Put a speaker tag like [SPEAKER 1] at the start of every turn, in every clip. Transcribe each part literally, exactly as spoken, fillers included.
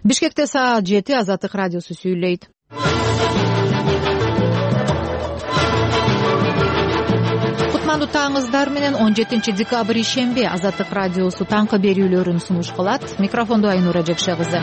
[SPEAKER 1] Бишкекте саат жети. Азаттык радиосу сүйлөйт. Кутмандуу таңыңыздар менен он жетинчи декабрь ишемби Азаттык радиосу таңкы берүүлөрүн сунуш кылат. Микрофондо Айнура Жекше кызы.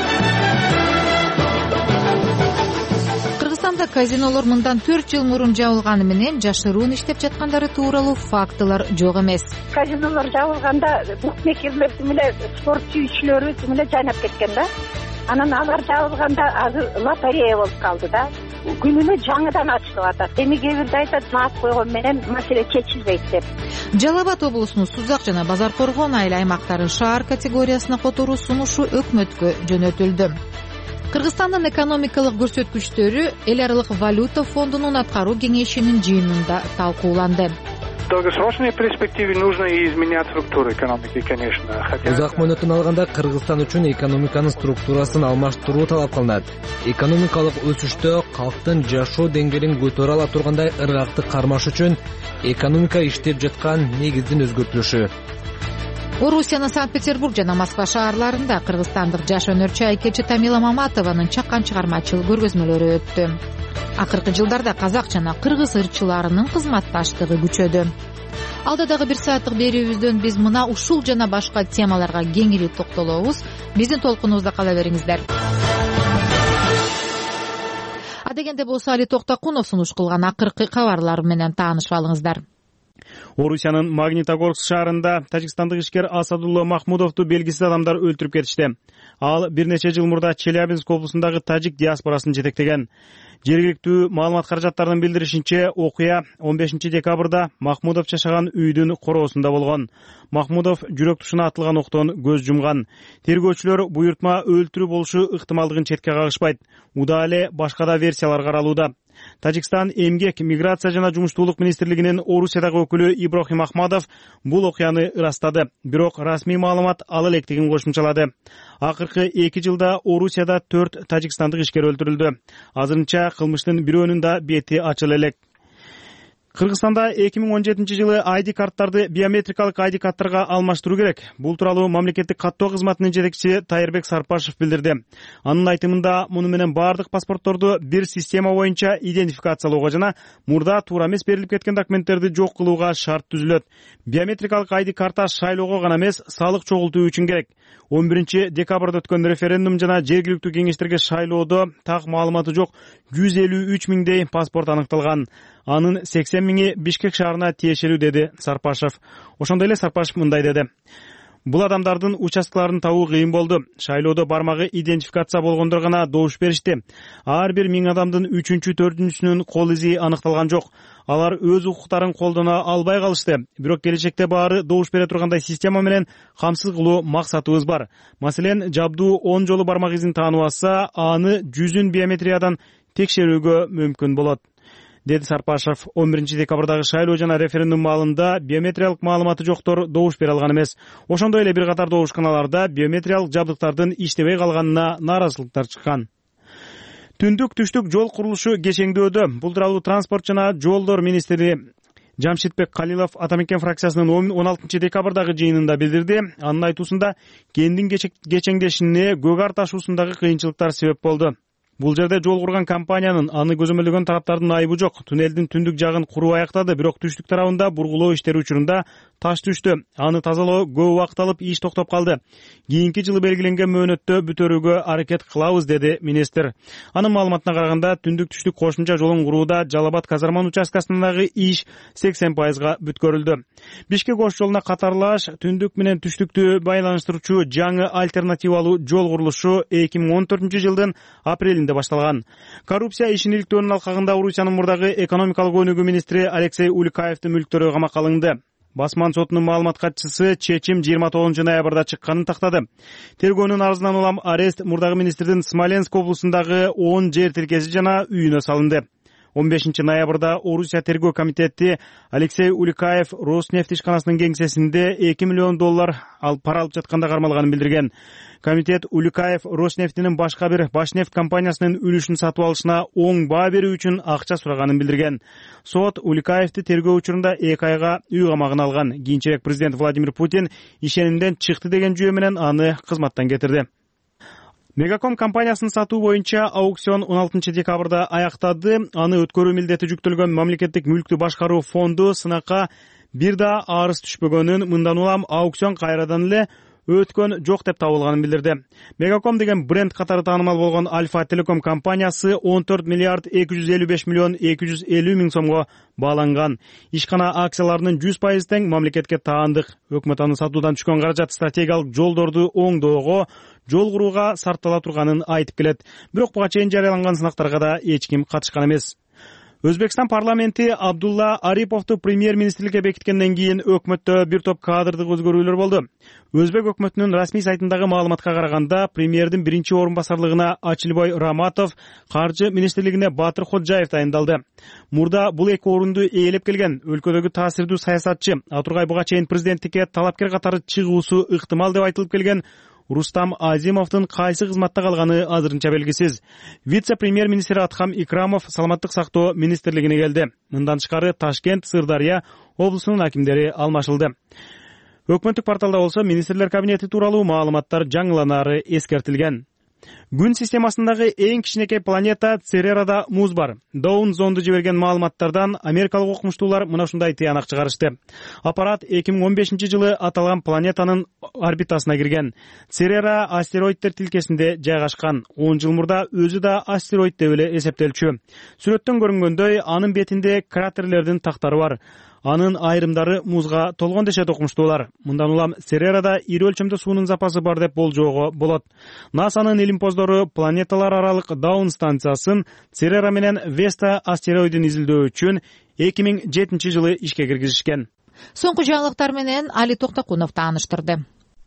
[SPEAKER 1] Кыргызстанда казинолор мындан төрт жыл мурун жабылганы менен жашыруун иштеп жаткандары тууралуу фактылар жок эмес.
[SPEAKER 2] Казинолор жабылганда букмекерлер тимеле спорт сүйүүчүлөрү тимеле жайнап кеткен да. Анан алар жабылганда азыр лотерея болуп калды да. Күнүнө жаңыдан ачылып атат. Эми кээ бирде айтат наат койгон менен маселе чечилбейт деп.
[SPEAKER 1] Жалал Абад облусунун Сузак жана Базар Коргон айыл аймактарын шаар категориясына которуу сунушу өкмөткө жөнөтүлдү. Кыргызстандын экономикалык көрсөткүчтөрү эл аралык валюта фондунун аткаруу кеңешинин жыйынында талкууланды.
[SPEAKER 3] В долгосрочной перспективе нужно и изменять структуру экономики, конечно.
[SPEAKER 4] Узак мөөнөтүн алганда Кыргызстан үчүн экономиканын структурасын алмаштыруу талап кылынат. Экономикалык өсүштө калктын жашоо деңгээлин көтөрө ала тургандай ыргакты кармаш үчүн экономика иштеп жаткан негиздин өзгөртүлүшү.
[SPEAKER 1] Орусиянын Санкт-Петербург жана Москва шаарларында кыргызстандык жаш өнөрчү айкечи Тамила Маматованын чакан чыгармачыл көргөзмөлөрү өттү. Акыркы жылдарда казак жана кыргыз ырчыларынын кызматташтыгы күчөдү. Алда дагы бир сааттык берүүбүздөн биз мына ушул жана башка темаларга кеңири токтолобуз. Биздин толкунубузда кала бериңиздер. Адегенде болсо Али Токтакунов сунуш кылган акыркы кабарлар менен таанышып алыңыздар.
[SPEAKER 5] Орусиянын Магнитогорск шаарында тажикстандык ишкер Асадулла Махмудовду белгисиз адамдар өлтүрүп кетишти. Ал бир нече жыл мурда Челябинск облусундагы тажик диаспорасын жетектеген. Жергиликтүү маалымат каражаттарынын билдиришинче, окуя он бешинчи декабрда Махмудов жашаган үйдүн короосунда болгон. Махмудов жүрөк тушуна атылган октон көз жумган. Тергөөчүлөр буйртма өлтүрүү болушу ыктымалдыгын четке кагышпайт. Удаалы эле башка да версиялар каралууда. Тажикстан эмгек, миграция жана жумуштуулук министрлигинин Орусиядагы өкүлү Иброхим Ахмадов бул окуяны ырастады. Бирок расмий маалымат ал электигин кошумчалады. Акыркы эки жылда Орусияда төрт тажикстандык ишкер өлтүрүлдү. Азырынча кылмыштын бирөөнүн да бети ачыла элек. Кыргызстанда эки миң он жетинчи жылы ай ди карттарды биометрикалык ай ди карттарга алмаштыруу керек. Бул тууралуу мамлекеттик каттоо кызматынын жетекчиси Тайырбек Сарпашев билдирди. Анын айтымында, муну менен бардык паспортторду бир система боюнча идентификациялоого жана мурда туура эмес берилип кеткен документтерди жок кылууга шарт түзүлөт. Биометрикалык ай ди карта шайлоого гана эмес, салык чогултуу үчүн керек. он биринчи декабрда өткөн референдум жана жергиликтүү кеңештерге шайлоодо так маалыматы жок жүз элүү үч миңдей паспорт аныкталган. Анын сексен миңи Бишкек шаарына тиешелүү, деди Сарпашев. Ошондой эле Сарпашев мындай деди. Бул адамдардын участкаларын табуу кыйын болду. Шайлоодо бармагы идентификация болгондор гана добуш беришти. Ар бир миң адамдын үчүнчү, төртүнчүсүнүн кол изи аныкталган жок. Алар өз укуктарын колдоно албай калышты. Бирок келечекте баары добуш бере тургандай система менен камсыз кылуу максатыбыз бар. Маселен, жабдуу он жолу бармак изин таанып алса, аны жүзүн биометриядан текшерүүгө мүмкүн болот, деди Сарпашев. он биринчи декабрдагы шайлоо жана референдум маалында биометриялык маалыматы жоктор добуш бере алган эмес. Ошондой эле бир катар добушканаларда биометриялык жабдыктардын иштебей калганына нааразычылыктар чыккан. Түндүк түштүк жол курулушу кечеңдөөдө. Бул тууралуу транспорт жана жолдор министри Жамшитбек Калилов Атамекен фракциясынын он алтынчы декабрдагы жыйынында билдирди. Анын айтуусунда, кендин кечеңдешине көк ар ташуусундагы кыйынчылыктар себеп болду. Бул жерде жол курган компаниянын аны көзөмөлдөгөн тараптардын айыбы жок. Туннелдин түндүк жагын куруу аяктады, бирок түштүк тарабында бургулоо иштери учурунда таш түштү. Аны тазалоо көп убакыт алып, иш токтоп калды. Кийинки жылы белгиленген мөөнөттө бүтөрүүгө аракет кылабыз, деди министр. Анын маалыматына караганда, түндүк түштүк кошумча жолун курууда Жалал Абад Казарман участкасындагы иш сексен пайызга бүткөрүлдү. Бишкек Ош жолуна катарлаш түндүк менен түштүктү байланыштыруучу жаңы альтернативалуу жол курулушу эки миң он төртүнчү жылдын апрелинде башталган. Коррупция ишин иликтөөнүн алкагында Орусиянын мурдагы экономикалык өнүгүү министри Алексей Уликаевдин мүлктөрү камакка алынды. Басман сотунун маалымат катчысы чечим жыйырма тогузунчу ноябрда чыкканын тактады. Тергөөнүн арызынан улам арест мурдагы министрдин Смоленск облусундагы он жер тилкеси жана үйүнө салынды. он бешинчи ноябрда Орусия тергөө комитети Алексей Уликаев Роснефть ишканасынын кеңсесинде эки миллион доллар ал пара алып жатканда кармалганын билдирген. Комитет Уликаев Роснефтинин башка бир Башнефть компаниясынын үлүшүн сатып алышына оң баа берүү үчүн акча сураганын билдирген. Сот Уликаевди тергөө учурунда эки айга үй камагына алган. Кийинчерээк президент Владимир Путин ишенимден чыкты деген жүйө менен аны кызматтан кетирди. Мегаком компаниясын сатуу боюнча аукцион он алтынчы декабрда аяктады. Аны өткөрүү милдети жүктөлгөн мамлекеттик мүлктү башкаруу фонду сынакка бир да арыз түшпөгөнүн, мындан улам аукцион кайрадан эле өткөн жок деп табылганын билдирди. Мегаком деген бренд катары таанымал болгон Альфа Телеком компаниясы он төрт миллиард эки жүз элүү беш миллион эки жүз элүү миң сомго бааланган. Ишкана акцияларынын жүз пайыз тең мамлекетке таандык. Өкмөт аны сатуудан түшкөн каражат стратегиялык жолдорду оңдоого, жол курууга сарптала турганын айтып келет. Бирок буга чейин жарыяланган сынактарга да эч ким катышкан эмес. Өзбекстан парламенти Абдулла Ариповду премьер-министрликке бекиткенден кийин өкмөттө бир топ кадрдык өзгөрүүлөр болду. Өзбек өкмөтүнүн расмий сайтындагы маалыматка караганда, премьердин биринчи орун басарлыгына Ачилбой Раматов, каржы министрлигине Батыр Ходжаев тайындалды. Мурда бул эки орунду ээлеп келген өлкөдөгү таасирдүү саясатчы, Атургай буга чейин президенттикке талапкер катары чыгуусу ыктымал деп айтылып келген Рустам Азимовдун кайсы кызматта калганы азырынча белгисиз. Вице-премьер-министр Атхам Икрамов саламаттык сактоо министрлигине келди. Мындан тышкары Ташкент, Сырдарья облусунун акимдери алмашылды. Өкмөттүк порталда болсо министрлер кабинети тууралуу маалыматтар жаңыланары эскертилген. Күн системасындагы эң кичинекей планета Церерада муз бар. Даун зонду жиберген маалыматтардан америкалык окумуштуулар мына ушундай тыянак чыгарышты. Аппарат эки миң он бешинчи жылы аталган планетанын орбитасына кирген. Церера астероиддер тилкесинде жайгашкан. он жыл мурда өзү да астероид деп эле эсептелчү. Сүрөттөн көрүнгөндөй, анын бетинде кратерлердин тактары бар. Анын айрымдары музга толгон дешет окумуштуулар. Мындан улам Церерада ири өлчөмдө суунун запасы бар деп болжоого болот. НАСАнын илимпоздору планеталар аралык Даун станциясын Церера менен Веста астероидин изилдөө үчүн эки миң жетинчи жылы ишке киргизишкен.
[SPEAKER 1] Соңку жаңылыктар менен Али Токтокунов тааныштырды.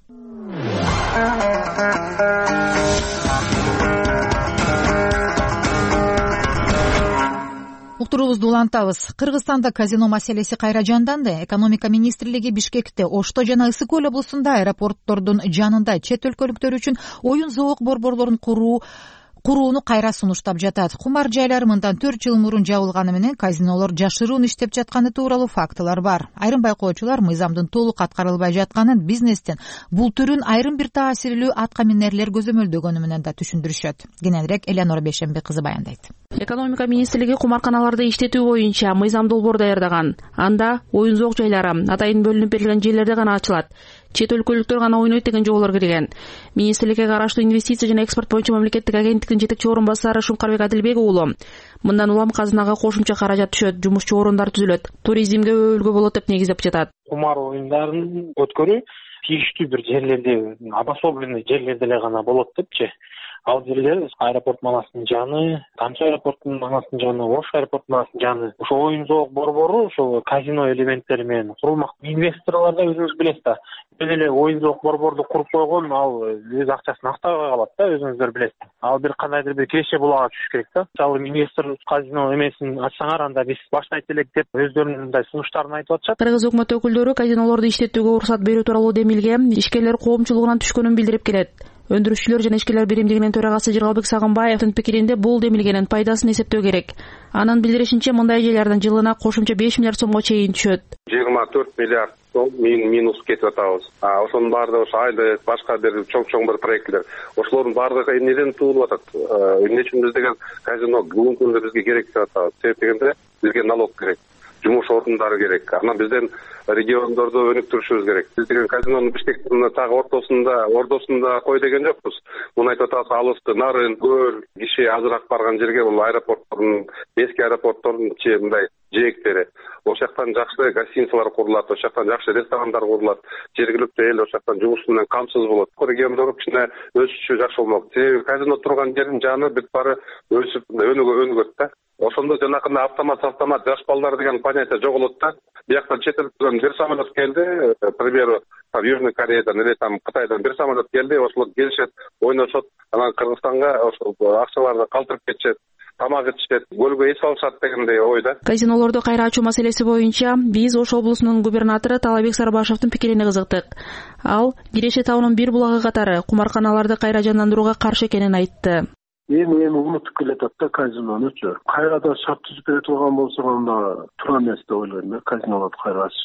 [SPEAKER 1] Уктуруубузду улантабыз. Кыргызстанда казино маселеси кайра жанданды. Экономика министрлиги Бишкекте, Ошто жана Ысык Көл облусунда аэропорттордун жанында чет өлкөлүктөр үчүн оюн зоок борборлорун куруу курууну кайра сунуштап жатат. Кумар жайлар мындан төрт жыл мурун жабылганы менен казинолор жашыруун иштеп жатканы тууралуу фактылар бар. Айрым байкоочулар мыйзамдын толук аткарылбай жатканын, бизнестин бул түрүн айрым бир таасирлүү атка минерлер көзөмөлдөгөнү менен да түшүндүрүшөт. Кененирээк Элеонора Бейшенбек кызы баяндайт.
[SPEAKER 6] Экономика министрлиги кумарканаларды иштетүү боюнча мыйзам долбоор даярдаган. Анда оюн зоок жайлары атайын бөлүнүп берилген жерлерде гана ачылат. Чет өлкөлүктөр гана ойнойт деген жоболор кирген. Министрликке караштуу инвестиция жана экспорт боюнча мамлекеттик агенттиктин жетекчи орун басары Шумкарбек Адилбек уулу. Мындан улам казынага кошумча каражат түшөт, жумушчу орундар түзүлөт, туризмге өбөлгө болот деп негиздеп жатат.
[SPEAKER 7] Кумар оюндарын өткөрүү тийиштүү бир жерлерде, обособленный жерлерде эле гана болот депчи. Ал жерлер аэропорт манасынын жаны, Тамчы аэропортунун манасынын жаны, Ош аэропортунун манасынын жаны. Ошо оюн зоок борбору ошо казино элементтери менен курулмак. Инвесторлорду өзүңүз билесиз да. Бир эле оюн зоок борборду куруп койгон, ал өз акчасын актабай калат да, өзүңүздөр билесиз. Ал бир кандайдыр бир киреше булага түшүш керек да. Мисалы инвестор казино эмесин ачсаңар, анда биз баштайт элек деп өздөрүнүн мындай сунуштарын айтып атышат.
[SPEAKER 6] Кыргыз өкмөт өкүлдөрү казинолорду иштетүүгө уруксат берүү тууралуу демилге ишкерлер коомчулугунан түшкөнүн билдирип келет. Өндүрүшчүлөр жана ишкерлер биримдигинин төрагасы Жыргалбек Сагынбаевдин пикиринде бул демилгенин пайдасын эсептөө керек. Анын билдиришинче, мындай жайлардан жылына кошумча беш миллиард сомго чейин түшөт.
[SPEAKER 8] жыйырма төрт миллиард сом минус кетип атабыз. Ошонун баардыгы ошо айлык, башка бир чоң-чоң бир проекттер. Ошолордун баардыгы эмнеден туулуп атат? Эмне үчүн биз деген казино бүгүнкү күндө бизге керек деп атабыз. Себеп дегенде бизге налог керек, жумуш ордундары керек. Анан бизден региондорду өнүктүрүшүбүз керек. Биз деген казинонун Бишкектин так ортосунда, ордосунда кой деген жокпуз. Муну айтып атабыз, алысты, нарын, көл, киши азыраак барган жерге бул аэропорттордун, эски аэропорттордун мындай жээктери. Ошол жактан жакшы гостиницалар курулат, ошол жактан жакшы ресторандар курулат, жергиликтүү эл ошол жактан жумуш менен камсыз болот. Региондор кичине өсүшү жакшы болмок. Себеби казино турган жердин жаны бир бары өсүп өнүгө өнүгөт да. Ошондо жанакындай автомат автомат жаш балдар деген понятие жоголот да. Бияктан чет элден бир самолет келди, к примеру, там Южный Кореядан или там Кытайдан бир самолет келди, ошолор келишет, ойношот, анан Кыргызстанга ошол акчаларды калтырып кетишет, тамак ичишет, көлгө эс алышат дегендей ой да.
[SPEAKER 6] Казинолорду кайра ачуу маселеси боюнча биз Ош облусунун губернатору Талабек Сарбашевдин пикирине кызыктык. Ал Киреше таунун бир булагы катары кумарканаларды кайра жандандырууга каршы экенин айтты.
[SPEAKER 9] Эми эми унутуп келатат да казинонучу. Кайрадан шарт түзүп бере турган болсо анда туура эмес деп ойлойм да, казинолорду кайра ачыш.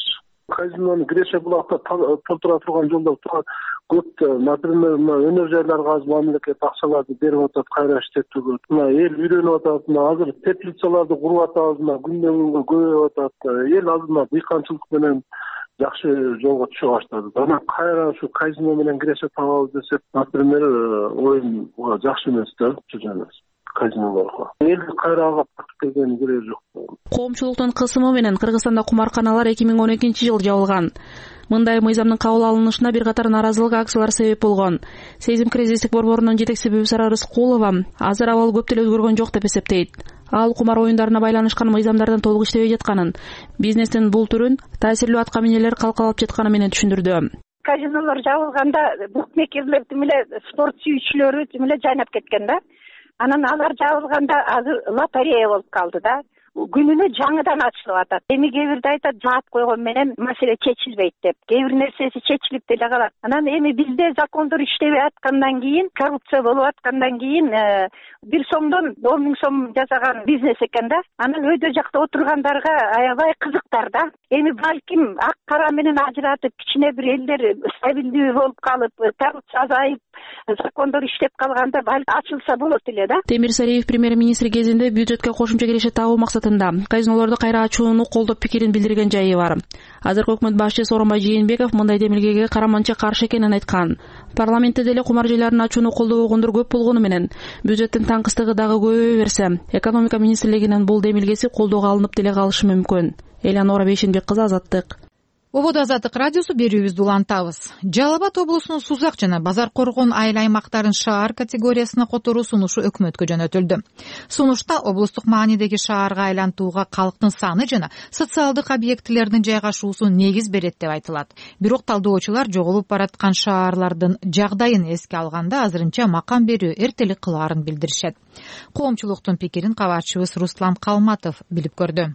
[SPEAKER 9] казинону киреше булакта толтура турган жолдор көп, например, мына өнөр жайларга азыр мамлекет акчаларды берип атат, кайра иштетүүгө. Мына эл үйрөнүп атат, мына азыр теплицаларды куруп атабыз, мына күндөн күнгө көбөйүп атат. Эл азыр мына дыйканчылык менен жакшы жолго түшө баштады. Анан кайра ушу казино менен киреше табабыз десек, например, оюн жакшы эмес да, чыжаныз. Казинолорго элди кайрага тартып келгенин кереги жок.
[SPEAKER 6] Коомчулуктун кысымы менен Кыргызстанда кумарканалар эки миң он экинчи жылы жабылган. Мындай мыйзамдын кабыл алынышына бир катар нааразылык акциялар себеп болгон. Сезим кризистик борборунун жетекчиси Бүбүсара Рыскулова азыр абал көп деле өзгөргөн жок деп эсептейт. Ал кумар оюндарына байланышкан мыйзамдардын толук иштебей жатканын, бизнестин бул түрүн таасирлүү аткаминелер калкалап жатканы менен түшүндүрдү.
[SPEAKER 2] Казинолор жабылганда букмекерлер тимеле спорт сүйүүчүлөрү тимеле жайнап кеткен да. Анан алар жабылганда азыр лотерея болуп калды да. Күнүнө жаңыдан ачылып атат. Эми кээ бирде айтат жаап койгон менен маселе чечилбейт деп. Кээ бир нерсеси чечилип деле калат. Анан эми бизде закондор иштебей аткандан кийин, коррупция болуп аткандан кийин бир сомдон он миң сом жасаган бизнес экен да. Анан өйдө жакта отургандарга аябай кызыктар да. Эми балким ак кара менен ажыратып, кичине бир элдер стабилдүү болуп калып, коррупция азайып, закондор иштеп калганда балким ачылса болот эле да.
[SPEAKER 6] Темир Сариев премьер-министр кезинде бюджетке кошумча киреше табуу максатында казинолорду кайра ачууну колдоп пикирин билдирген жайы бар. Азыркы өкмөт башчысы Сооронбай Жээнбеков мындай демилгеге караманча каршы экенин айткан. Парламентте деле кумар жайларын ачууну колдобогондор көп болгону менен бюджеттин таңкыстыгы дагы көбөйө берсе, экономика министрлигинин бул демилгеси колдоого алынып деле калышы мүмкүн. Элянора Бейшенбек кызы, Азаттык.
[SPEAKER 1] Ободо Азаттык радиосу берүүбүздү улантабыз. Жалал Абад облусунун Сузак жана Базар Коргон айыл аймактарын шаар категориясына которуу сунушу өкмөткө жөнөтүлдү. Сунушта облустук маанидеги шаарга айлантууга калктын саны жана социалдык объектилердин жайгашуусу негиз берет деп айтылат. Бирок талдоочулар жоголуп бараткан шаарлардын жагдайын эске алганда азырынча макам берүү эртелик кылаарын билдиришет. Коомчулуктун пикирин кабарчыбыз Руслан Калматов билип көрдү.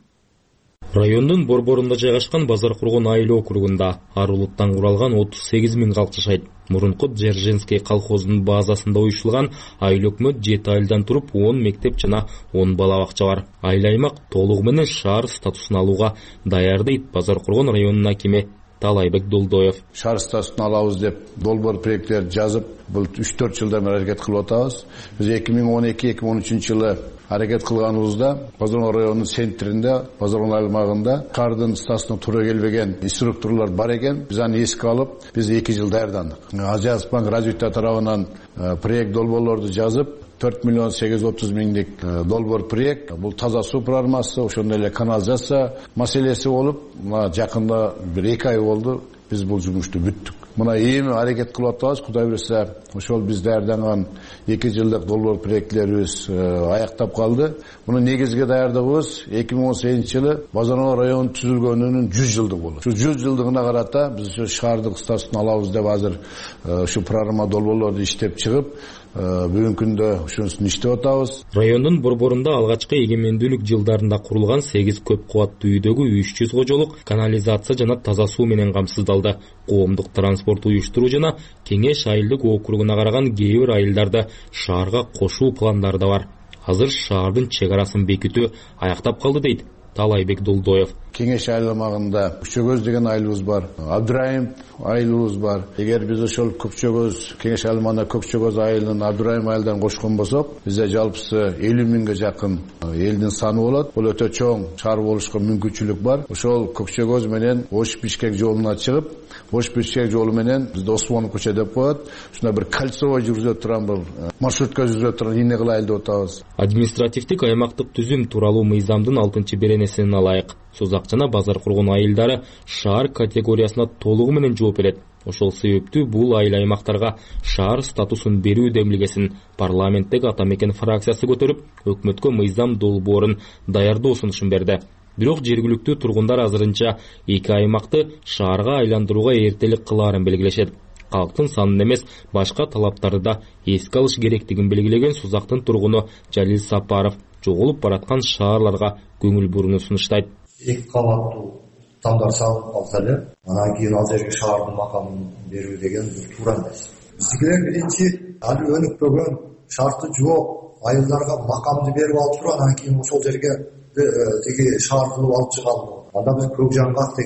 [SPEAKER 10] Райондун борборунда жайгашкан Базар Коргон айыл округунда арулуттан куралган отуз сегиз миң калк жашайт. Мурунку Дзержинский колхозунун базасында уюштурулган айыл өкмөт жети айылдан туруп он мектеп жана он бала бакча бар. Айыл аймак толугу менен шаар статусун алууга даяр дейт Базар Коргон районунун акими Талайбек Долдоев.
[SPEAKER 11] Шаар статусун алабыз деп долбоор проекттер жазып, бул үч төрт жылдан бери аракет кылып атабыз. Биз эки миң он эки эки миң он үчүнчү жылы аракет кылганыбызда Базар Коргон районунун центринде, Базар Коргон аймагында шаардын статусуна туура келбеген инструктурлар бар экен. Биз аны эске алып, биз эки жыл даярдандык. Азиатбанк развитие тарабынан проект долбоорлорду жазып, төрт миллион сегиз жүз отуз миңдик долбоор проект. Бул таза суу программасы, ошондой эле канализация маселеси болуп, мына жакында бир эки ай болду биз бул жумушту бүттүк. Мына эми аракет кылып атабыз, Кудай буйрса, ошол биз даярданган эки жылдык долбоор проектлерибиз аяктап калды. Муну негизги даярдыгыбыз эки миң он сегизинчи жылы Базар Коргон району түзүлгөнүнүн жүз жылдыгы болот. Ушу жүз жылдыгына карата биз ушу шаардык статусун алабыз деп азыр ушу программа долбоорлорду иштеп чыгып, бүгүнкү күндө ушунусун иштеп атабыз.
[SPEAKER 10] Райондун борборунда алгачкы эгемендүүлүк жылдарында курулган сегиз көп кубаттуу үйдөгү үч жүз кожолук канализация жана таза суу менен камсыздалды. Коомдук транспорт уюштуруу жана Кеңеш айылдык округуна караган кээ бир айылдарда шаарга кошуу пландары да бар. Азыр шаардын чек арасын бекитүү аяктап калды дейт Талайбек Долдоев.
[SPEAKER 11] Кеңеш айылмагында Көкчөгөз деген айылыбыз бар, Абдырайым айылыбыз бар. Эгер биз ошол Көкчөгөз Кеңеш айылмагына Көкчөгөз айылын Абдырайым айылдан кошкон болсок, бизде жалпысы элүү миңге жакын элдин саны болот. Бул өтө чоң шаар болушка мүмкүнчүлүк бар. Ошол Көкчөгөз менен Ош-Бишкек жолуна чыгып, Ош-Бишкек жолу менен бизде Осмонов көчө деп коет. Ушундай бир кольцовой жүргүзүп турган бир маршрутка жүргүзүп турган ийне кылайлы деп атабыз.
[SPEAKER 10] Административдик аймактык түзүм тууралуу мыйзамдын алтынчы беренесин алайык. Сузак жана Базар Коргон айылдары шаар категориясына толугу менен жооп берет. Ошол себептүү бул айыл аймактарга шаар статусун берүү демилгесин парламенттеги Ата Мекен фракциясы көтөрүп, өкмөткө мыйзам долбоорун даярдоо сунушун берди. Бирок жергиликтүү тургундар азырынча эки аймакты шаарга айландырууга эртелик кылаарын белгилешет. Калктын санын эмес, башка талаптарды да эске алыш керектигин белгилеген Сузактын тургуну Жалил Сапаров жоголуп бараткан шаарларга көңүл бурууну сунуштайт.
[SPEAKER 12] Эки кабаттуу тамдар салынып калса эле, анан кийин ал жерге шаардын макамын берүү деген туура эмес. Биздикилер биринчи али өнүкпөгөн, шарты жок айылдарга макамды берип алып туруп, анан кийин ошол жерге тиги шаар кылып алып чыгалы. Анда биз көк жаңгак деген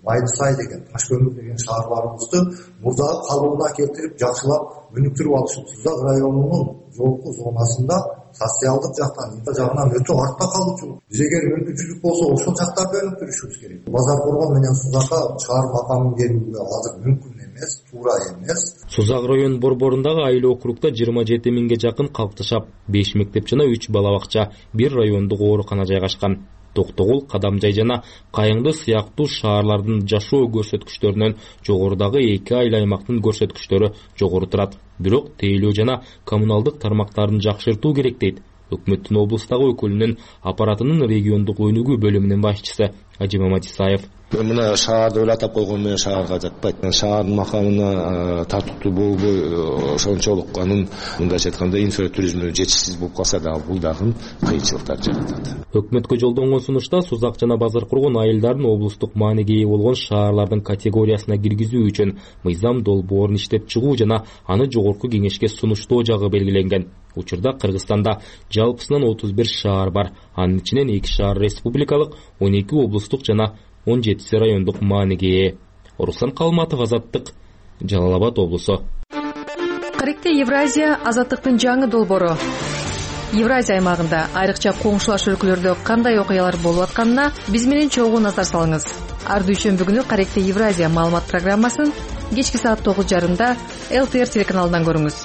[SPEAKER 12] Майдысай деген, Ташкөмір деген шаарларыбызды мурдагы калыбына келтирип, жакшылап өнүктүрүп алышып, Сузак районунун жогорку зонасында социалдык жактан, инфра жагынан өтө артта калуучу. Биз эгер мүмкүнчүлүк болсо, ошол жактарды өнүктүрүшүбүз керек. Базар Коргон менен Сузакка шаар макамын берүүгө азыр мүмкүн эмес, туура эмес.
[SPEAKER 10] Сузак район борборундагы айыл округда жыйырма жети миңге жакын калкты шап, беш мектеп жана үч бала бакча, бир райондук оорукана жайгашкан. Токтогул, Кадамжай жана Кайыңды сыяктуу шаарлардын жашоо көрсөткүчтөрүнөн жогорудагы эки айыл аймактын көрсөткүчтөрү жогору турат. Бирок тейлөө жана коммуналдык тармактарын жакшыртуу керек дейт өкмөттүн облустагы өкүлүнүн аппаратынын региондук өнүгүү бөлүмүнүн башчысы Ажи Мамадисаев.
[SPEAKER 13] Мына шаарды ойлатып койгон менен шаарга жатпайт. Шаардын макамына тартыктуу болбой ошончолук анын мындайча айтканда инфратуризмден жетишсиз болуп калса дагы бул дагы кыйынчылыктар жаратат.
[SPEAKER 10] Өкмөткө жолдонгон сунушта Сузак жана Базар Коргон айылдарын облустук мааниге ээ болгон шаарлардын категориясына киргизүү үчүн мыйзам долбоорун иштеп чыгуу жана аны жогорку кеңешке сунуштоо жагы белгиленген. Учурда Кыргызстанда жалпысынан отуз бир шаар бар. Анын ичинен эки шаар республикалык, он эки облустук жана он жетиси райондук мааниге ээ. Руслан Калматов, Азаттык, Жалал Абад облусу.
[SPEAKER 14] Каректе Евразия азаттыктын жаңы долбоору. Евразия аймагында айрыкча коңшулаш өлкөлөрдө кандай окуялар болуп атканына биз менен чогуу назар салыңыз. Ар дүйшөмбү күнү Каректе Евразия маалымат программасын кечки саат тогуз жарымда эл ти эр телеканалынан көрүңүз.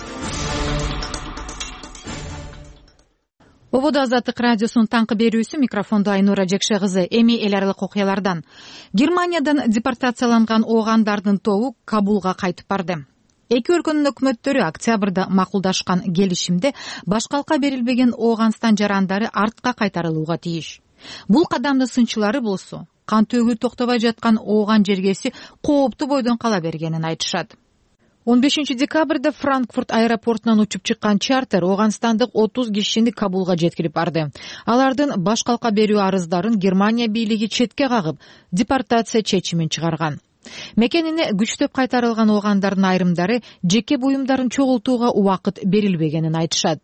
[SPEAKER 1] Ободо Азаттык радиосунун таңкы берүүсү, микрофондо Айнура Жекше кызы. Эми эл аралык окуялардан. Германиядан депортацияланган оогандардын тобу Кабулга кайтып барды. Эки өлкөнүн өкмөттөрү октябрда макулдашкан келишимде башкалка берилбеген Оогандстан жарандары артка кайтарылууга тийиш. Бул кадамдын сынчылары болсо, кан төгүү токтобой жаткан Ооган жергеси кооптуу бойдон кала бергенин айтышат. он бешинчи декабрда Франкфурт аэропортунан учуп чыккан чартер Оогандстандык отуз кишини Кабулга жеткирип барды. Алардын башкалка берүү арыздарын Германия бийлиги четке кагып, депортация чечимин чыгарган. Мекенине күчтөп кайтарылган оогандардын айрымдары жеке буюмдарын чогултууга убакыт берилбегенин айтышат.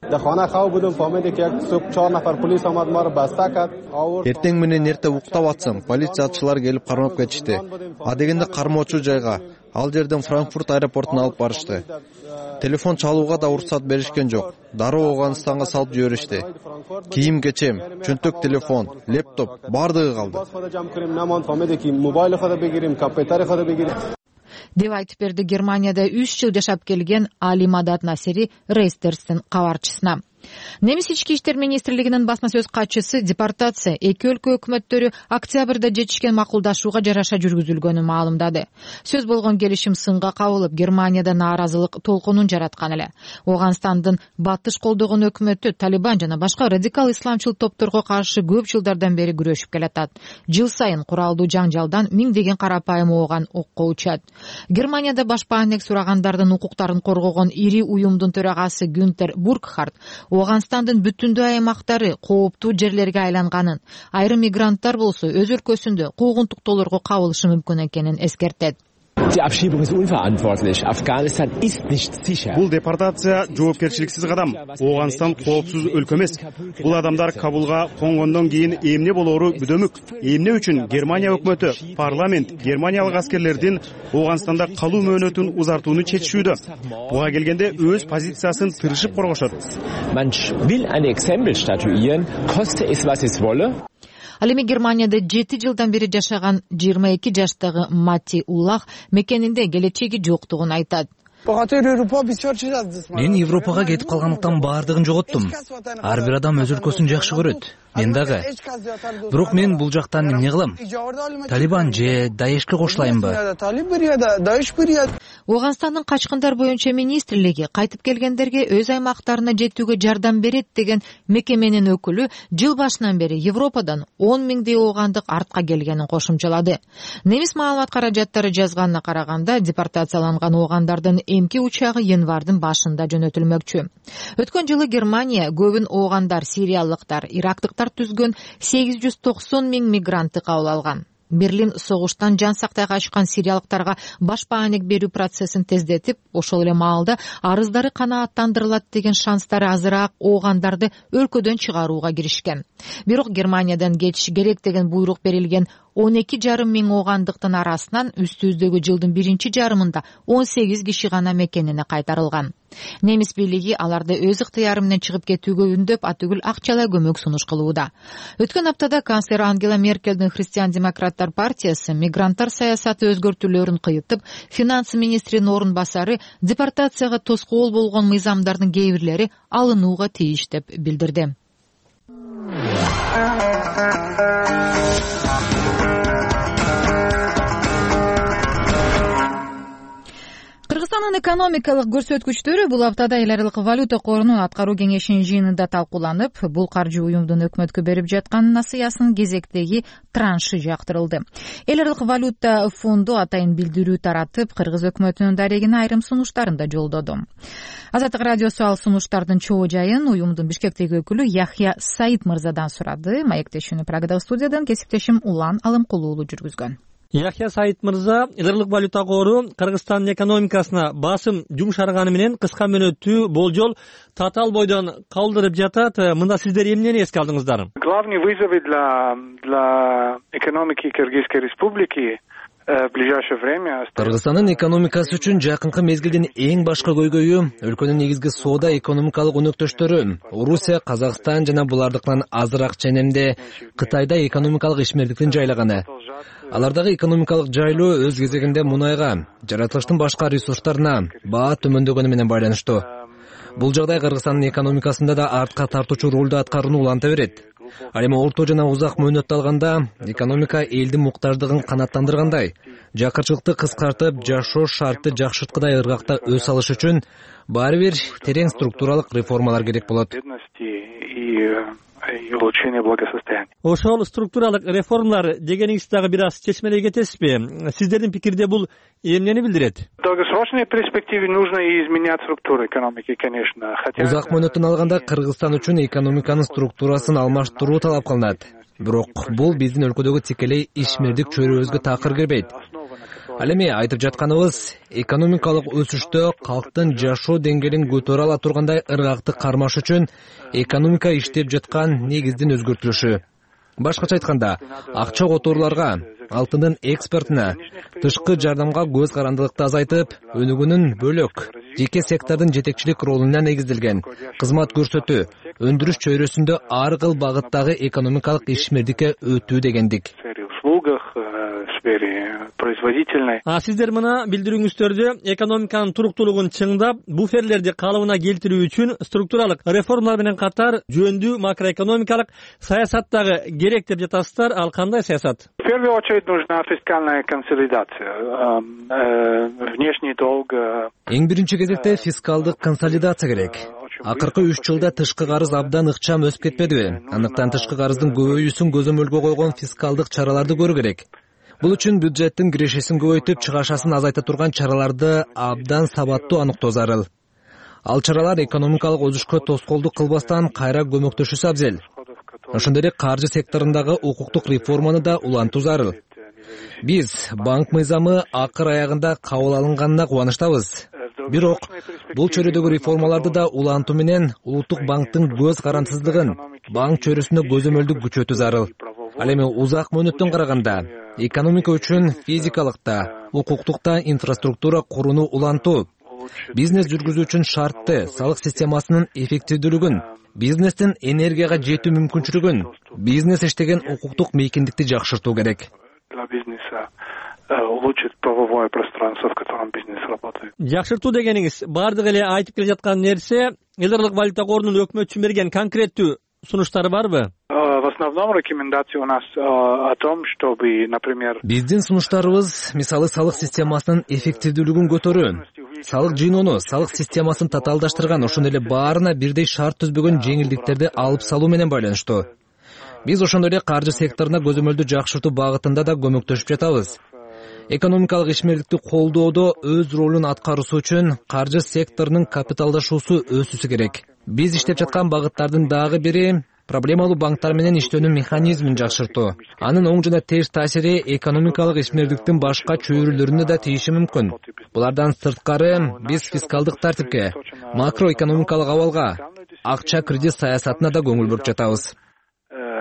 [SPEAKER 15] Эртең менен эрте уктап атсам, полициячылар келип кармап кетишти. А дегенде кармоочу жайга, ал жерден Франкфурт аэропортуна алып барышты. Телефон чалууга да уруксат беришкен жок. Дароо Оогандстанга салып жиберишти. Кийим кечем, чөнтөк телефон, лептоп бардыгы калды.
[SPEAKER 1] деп айтып берди Германияда үч жыл жашап келген Али Мадат Насери Рейстерстин кабарчысына. Немис ички иштер министрлигинин басма сөз катчысы депортация эки өлкө өкмөттөрү октябрда жетишкен макулдашууга жараша жүргүзүлгөнүн маалымдады. Сөз болгон келишим сынга кабылып, Германияда нааразылык толкунун жараткан эле. Оогандстандын батыш колдогон өкмөтү Талибан жана башка радикал исламчыл топторго каршы көп жылдардан бери күрөшүп келатат. Жыл сайын куралдуу жаңжалдан миңдеген карапайым ооган окко учат. Германияда баш баанек сурагандардын укуктарын коргогон ири уюмдун төрагасы Гюнтер Бургхарт Оогандстандын бүтүндүү аймактары кооптуу жерлерге айланганын, айрым мигранттар болсо өз өлкөсүндө куугунтуктоолорго кабылышы мүмкүн экенин эскертет.
[SPEAKER 5] Бул депортация жоопкерчиликсиз кадам. Оогандстан коопсуз өлкө эмес. Бул адамдар Кабулга конгондон кийин эмне болоору күдөмүк. Эмне үчүн Германия өкмөтү, парламент Германиялык аскерлердин Оогандстанда калуу мөөнөтүн узартууну чечишүүдө. Буга келгенде өз позициясын тырышып коргошот. Ал эми Германияда жети жылдан бери жашаган жыйырма эки жаштагы Мати Уллах мекенинде келечеги жоктугун айтат.
[SPEAKER 16] Мен Европага кетип калгандыктан баардыгын жоготтум. Ар бир адам өз өлкөсүн жакшы көрөт. Мен дагы. Бирок мен бул жактан эмне кылам? Талибан же Даешке кошулайынбы?
[SPEAKER 1] Оогандстандын качкындар боюнча министрлиги кайтып келгендерге өз аймактарына жетүүгө жардам берет деген мекеменин өкүлү жыл башынан бери Европадан он миңдей оогандык артка келгенин кошумчалады. Немис маалымат каражаттары жазганына караганда, депортацияланган оогандардын эмки учагы январдын башында жөнөтүлмөкчү. Өткөн жылы Германия көбүн оогандар, сириялыктар, ирактыктар түзгөн сегиз жүз токсон миң мигрантты кабыл алган. Берлин согуштан жан сактай качкан сириялыктарга баш баанек берүү процессин тездетип, ошол эле маалда арыздары канааттандырылат деген шанстары азыраак оогандарды өлкөдөн чыгарууга киришкен. Бирок Германиядан кетиши керек деген буйрук берилген он эки жарым миң оогандыктын арасынан үстүбүздөгү жылдын биринчи жарымында он сегиз киши гана мекенине кайтарылган. Немис бийлиги аларды өз ыктыяры менен чыгып кетүүгө үндөп, атүгүл акчалай көмөк сунуш кылууда. Өткөн аптада канцлер Ангела Меркелдин Христиан-демократтар партиясы мигранттар саясаты өзгөртүүлөрүн кыйытып, финанс министринин орун басары депортацияга тоскоол болгон мыйзамдардын кээ бирлери алынууга тийиш деп билдирди. Кыргызстандын экономикалык көрсөткүчтөрү бул аптада эл аралык валюта корунун аткаруу кеңешинин жыйынында талкууланып, бул каржы уюмдун өкмөткө берип жаткан насыясынын кезектеги траншы жактырылды. Эл аралык валюта фонду атайын билдирүү таратып, кыргыз өкмөтүнүн дарегине айрым сунуштарын да жолдоду. Азаттык радиосу ал сунуштардын чоо жайын уюмдун Бишкектеги өкүлү Яхья Саид мырзадан сурады. Маектешүүнү Прагадагы студиядан кесиптешим Улан Алымкулуу уулу жүргүзгөн.
[SPEAKER 17] Яхья Саид мырза, эл аралык валюта кору Кыргызстандын экономикасына басым жумшарганы менен кыска мөөнөттүү болжол татаал бойдон кабылдырып жатат. Мында сиздер эмнени эске алдыңыздар?
[SPEAKER 3] Главный вызов для для экономики Кыргызской республики в ближайшее время.
[SPEAKER 4] Кыргызстандын экономикасы үчүн жакынкы мезгилдин эң башкы көйгөйү өлкөнүн негизги соода экономикалык өнөктөштөрү Орусия, Казакстан жана булардыкынан азыраак ченемде Кытайда экономикалык ишмердиктин жайлаганы. Алардагы экономикалык жайлоо өз кезегинде мунайга, жаратылыштын башка ресурстарына баа төмөндөгөнү менен байланыштуу. Бул жагдай Кыргызстандын экономикасында да артка тартуучу ролду аткарууну уланта берет. Ал эми орто жана узак мөөнөттү алганда экономика элдин муктаждыгын канааттандыргандай, жакырчылыкты кыскартып, жашоо шартты жакшырткыдай ыргакта өс алыш үчүн баары бир терең структуралык реформалар керек болот.
[SPEAKER 3] Улучшение благосостояния.
[SPEAKER 17] Ошол структуралык реформалар дегениңиз дагы бир аз чечмелей кетесизби? Сиздердин пикирде бул эмнени билдирет?
[SPEAKER 3] В долгосрочной перспективе нужно и изменять структуру экономики, конечно.
[SPEAKER 4] Узак мөөнөттөн алганда Кыргызстан үчүн экономиканын структурасын алмаштыруу талап кылынат. Бирок бул биздин өлкөдөгү тикелей ишмердик чөйрөбүзгө такыр кирбейт. Ал эми айтып жатканыбыз экономикалык өсүштө калктын жашоо деңгээлин көтөрө ала тургандай ыргакты кармаш үчүн экономика иштеп жаткан негиздин өзгөртүлүшү. Башкача айтканда, акча которууларга, алтындын экспортуна, тышкы жардамга көз карандылыкты азайтып, өнүгүүнүн бөлөк жеке сектордун жетекчилик ролуна негизделген кызмат көрсөтүү, өндүрүш чөйрөсүндө ар кыл багыттагы экономикалык ишмердикке өтүү дегендик.
[SPEAKER 17] А сиздер мына билдирүүңүздөрдө экономиканын туруктуулугун чыңдап, буферлерди калыбына келтирүү үчүн структуралык реформалар менен катар жөндүү макроэкономикалык саясат дагы керек деп жатасыздар. Ал кандай саясат?
[SPEAKER 3] В первую очередь нужна фискальная консолидация. Внешний долг.
[SPEAKER 4] Эң биринчи кезекте фискалдык консолидация керек. Акыркы үч жылда тышкы карыз абдан ыкчам өсүп кетпедиби? Андыктан тышкы карыздын көбөйүүсүн көзөмөлгө койгон фискалдык чараларды көрүү керек. Бул үчүн бюджеттин кирешесин көбөйтүп, чыгашасын азайта турган чараларды абдан сабаттуу аныктоо зарыл. Ал чаралар экономикалык өсүшкө тоскоолдук кылбастан кайра көмөктөшүсү абзел. Ошондой эле каржы секторундагы укуктук реформаны да улантуу зарыл. Биз банк мыйзамы акыр аягында кабыл алынганына кубанычтабыз. Бирок бул чөйрөдөгү реформаларды да улантуу менен улуттук банктын көз карандысыздыгын, банк чөйрөсүндө көзөмөлдү күчөтүү зарыл. Ал эми узак мөөнөттөн караганда экономика үчүн физикалыкта, укуктукта инфраструктура курууну улантуу, бизнес жүргүзүү үчүн шартты салык системасынын эффективдүүлүгүн, бизнестин энергияга жетүү мүмкүнчүлүгүн, бизнес иштеген укуктук мейкиндикти жакшыртуу керек.
[SPEAKER 3] Улучшить правовое пространство, в котором бизнес работает.
[SPEAKER 17] Жакшыртуу дегениңиз баардык эле айтып келе жаткан нерсе эл аралык валюта корунун өкмөт үчүн берген конкреттүү сунуштары барбы?
[SPEAKER 3] В основном рекомендации у нас о том, чтобы, например,
[SPEAKER 4] биздин сунуштарыбыз мисалы салык системасынын эффективдүүлүгүн көтөрүү, салык жыйноону, салык системасын татаалдаштырган, ошондой эле баарына бирдей шарт түзбөгөн жеңилдиктерди алып салуу менен байланыштуу. Биз ошондой эле каржы секторуна көзөмөлдү жакшыртуу багытында да көмөктөшүп жатабыз. Экономикалык ишмердикти колдоодо өз ролун аткаруусу үчүн каржы секторунун капиталдашуусу өсүүсү керек. Биз иштеп жаткан багыттардын дагы бири проблемалуу банктар менен иштөөнүн механизмин жакшыртуу. Анын оң жана терс таасири экономикалык ишмердиктин башка чөйрөлөрүнө да тийиши мүмкүн. Булардан сырткары биз фискалдык тартипке, макроэкономикалык абалга, акча кредит саясатына да көңүл буруп жатабыз.
[SPEAKER 3] Макроэкономическая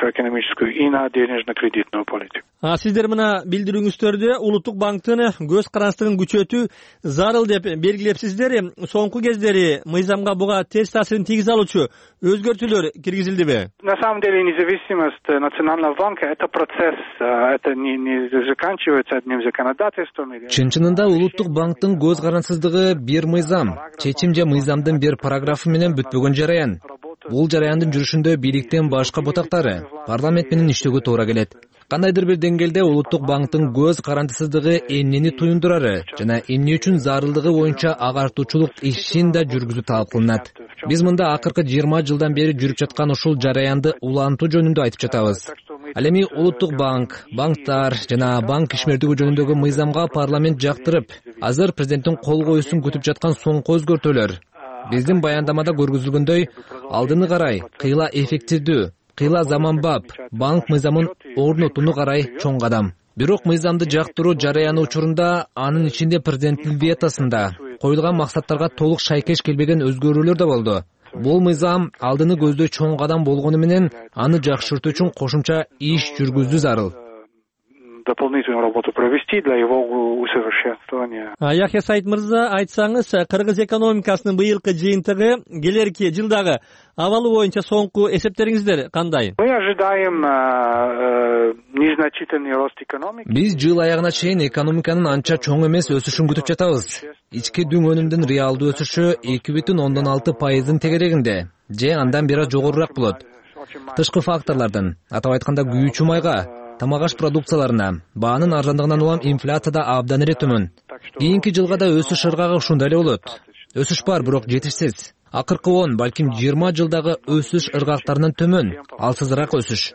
[SPEAKER 3] макроэкономическую и на денежно-кредитную политику.
[SPEAKER 17] А сиздер мына билдирүүңүздөрдө улуттук банктын көз карандылыгын күчөтүү зарыл деп белгилепсиздер. Соңку кездери мыйзамга буга терс таасирин тийгизе алуучу өзгөртүүлөр киргизилдиби?
[SPEAKER 3] На самом деле независимость Национального банка — это процесс, это не, не заканчивается одним законодательством.
[SPEAKER 4] Чын чынында улуттук банктын көз карандсыздыгы бир мыйзам, чечим же мыйзамдын бир параграфы менен бүтпөгөн жараян. Бул жараяндын жүрүшүндө бийликтин башка ботактары парламент менен иштөөгө туура келет. Кандайдыр бир деңгээлде улуттук банктын көз карандысыздыгы эмнени туюндурары жана эмне үчүн зарылдыгы боюнча агартуучулук ишин да жүргүзүп талкууланат. Биз мында акыркы жыйырма жылдан бери жүрүп жаткан ушул жараянды улантуу жөнүндө айтып жатабыз. Ал эми улуттук банк, банктар жана банк ишмердиги жөнүндөгү мыйзамга парламент жактырып, азыр президенттин кол коюусун күтүп жаткан соңку өзгөртүүлөр. Биздин баяндамада көргөзүлгөндөй, алдыны карай кыйла эффективдүү, кыйла заманбап банк мыйзамын орнотууну карай чоң кадам. Бирок мыйзамды жактыруу жараяны учурунда анын ичинде президенттин ветосунда коюлган максаттарга толук шайкеш келбеген өзгөрүүлөр да болду. Бул мыйзам алдыны көздөй чоң кадам болгону менен аны жакшыртуу үчүн кошумча иш жүргүздү зарыл.
[SPEAKER 3] Дополнительную работу провести для его усовершенствования.
[SPEAKER 17] Яхья Саид мырза, айтсаңыз, кыргыз экономикасынын быйылкы жыйынтыгы келерки жылдагы абалы боюнча соңку эсептериңиздер кандай?
[SPEAKER 3] Мы ожидаем незначительный рост экономики.
[SPEAKER 4] Биз жыл аягына чейин экономиканын анча чоң эмес өсүшүн күтүп жатабыз. Ички дүң өнүмдүн реалдуу өсүшү эки бүтүн ондон алты пайыздын тегерегинде, же андан бир аз жогорураак болот. Тышкы факторлордон, атап айтканда күйүүчү майга, тамак аш продукцияларына, баанын арзандыгынан улам инфляция да абдан эле төмөн. Кийинки жылга да өсүш ыргагы ушундай эле болот. Өсүш бар, бирок жетишсиз. Акыркы он, балким жыйырма жылдагы өсүш ыргактарынан төмөн, алсызыраак өсүш.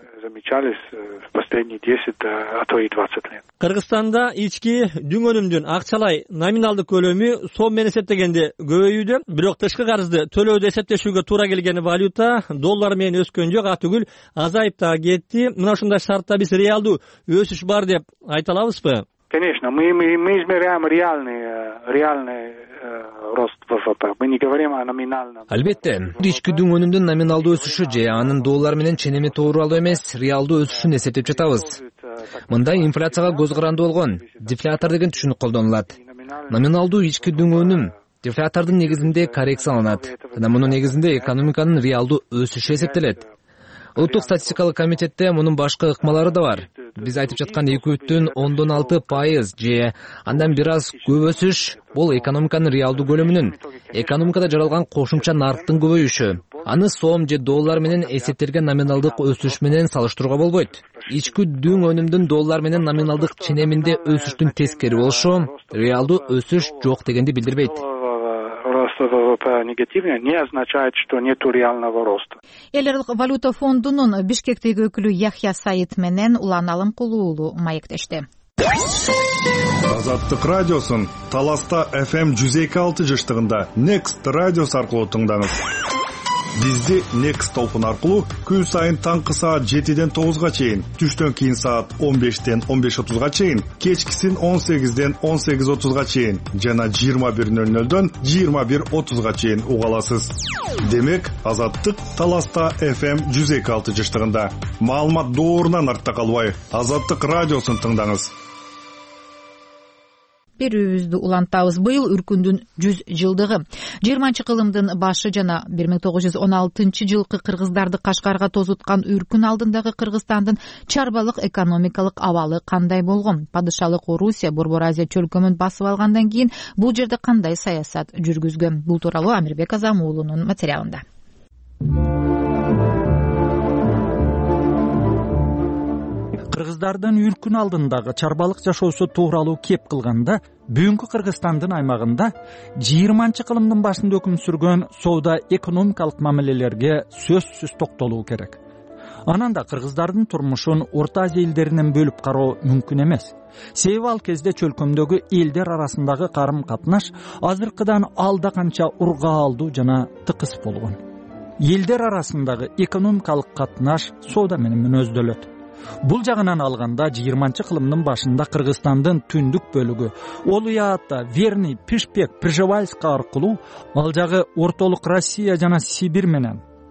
[SPEAKER 17] Кыргызстанда ички дүң өнүмдүн акчалай номиналдык көлөмү сом менен эсептегенде көбөйүүдө, бирок тышкы карызды төлөөдө эсептешүүгө туура келген валюта доллар менен өскөн жок, атүгүл азайып да кетти. Мына ушундай шартта биз реалдуу өсүш бар деп айта алабызбы?
[SPEAKER 3] Конечно, мы, мы, мы измеряем реальный, реальный э, рост ВВП. Мы не говорим о номинальном.
[SPEAKER 4] Албетте, ички дүң өнүмдүн номиналдуу өсүшү же анын доллар менен ченеми тууралуу эмес, реалдуу өсүшүн эсептеп жатабыз. Мында инфляцияга көз карандуу болгон дефлятор деген түшүнүк колдонулат. Номиналдуу ички дүң өнүм дефлятордун негизинде коррекцияланат. Жана мунун негизинде экономиканын реалдуу өсүшү эсептелет. Улуттук статистикалык комитетте мунун башка ыкмалары да бар. Биз айтып жаткан эки бүтүн ондон алты пайыз же андан бир аз көп өсүш бул экономиканын реалдуу көлөмүнүн, экономикада жаралган кошумча нарктын көбөйүшү. Аны сом же доллар менен эсептелген номиналдык өсүш менен салыштырууга болбойт. Ички дүң өнүмдүн доллар менен номиналдык ченеминде өсүштүн тескери болушу реалдуу өсүш жок дегенди билдирбейт.
[SPEAKER 3] ВВП негативный не означает, что нету реального роста.
[SPEAKER 1] Эл аралык валюта фондунун Бишкектеги өкүлү Яхья Саид менен Улан Алымкулуу маектешти.
[SPEAKER 18] Азаттык радиосун Таласта эф эм жүз эки алты жыштыгында Next радиосу аркылуу тыңдаңыз. Бизди Next толкун аркылуу күн сайын таңкы саат жетиден тогузга чейин, түштөн кийин саат он бештен он беш отузга чейин, кечкисин он сегизден он сегиз отузга чейин жана жыйырма бир ноль нолдон жыйырма бир отузга чейин уга аласыз. Демек, Азаттык Таласта эф эм жүз эки алты жыштыгында. Маалымат доорунан артта калбай, Азаттык радиосун тыңдаңыз.
[SPEAKER 1] Берүүбүздү улантабыз. Быйыл үркүндүн жүз жылдыгы. жыйырманчы кылымдын башы жана бир миң тогуз жүз он алтынчы жылкы кыргыздарды Кашкарга тозуткан үркүн алдындагы Кыргызстандын чарбалык экономикалык абалы кандай болгон? Падышалык Орусия Борбор Азия чөлкөмүн басып алгандан кийин бул жерде кандай саясат жүргүзгөн? Бул тууралуу Амирбек Азамуулунун материалында.
[SPEAKER 19] Кыргыздардын үркүн алдындагы чарбалык жашоосу тууралуу кеп кылганда, бүгүнкү Кыргызстандын аймагында жыйырманчы кылымдын башында өкүм сүргөн соода экономикалык мамилелерге сөзсүз токтолуу керек. Анан да кыргыздардын турмушун Орто Азия элдеринен бөлүп кароо мүмкүн эмес. Себеби ал кезде чөлкөмдөгү элдер арасындагы карым-катнаш азыркыдан алда канча ургаалдуу жана тыкыз болгон. Элдер арасындагы экономикалык катнаш соода менен мүнөздөлөт. Бул жагынан алганда жыйырманчы кылымдын башында Кыргызстандын түндүк бөлүгү Олуята, Верный, Пишпек, Пржевальск аркылуу ал жагы ортолук Россия жана Сибирь менен,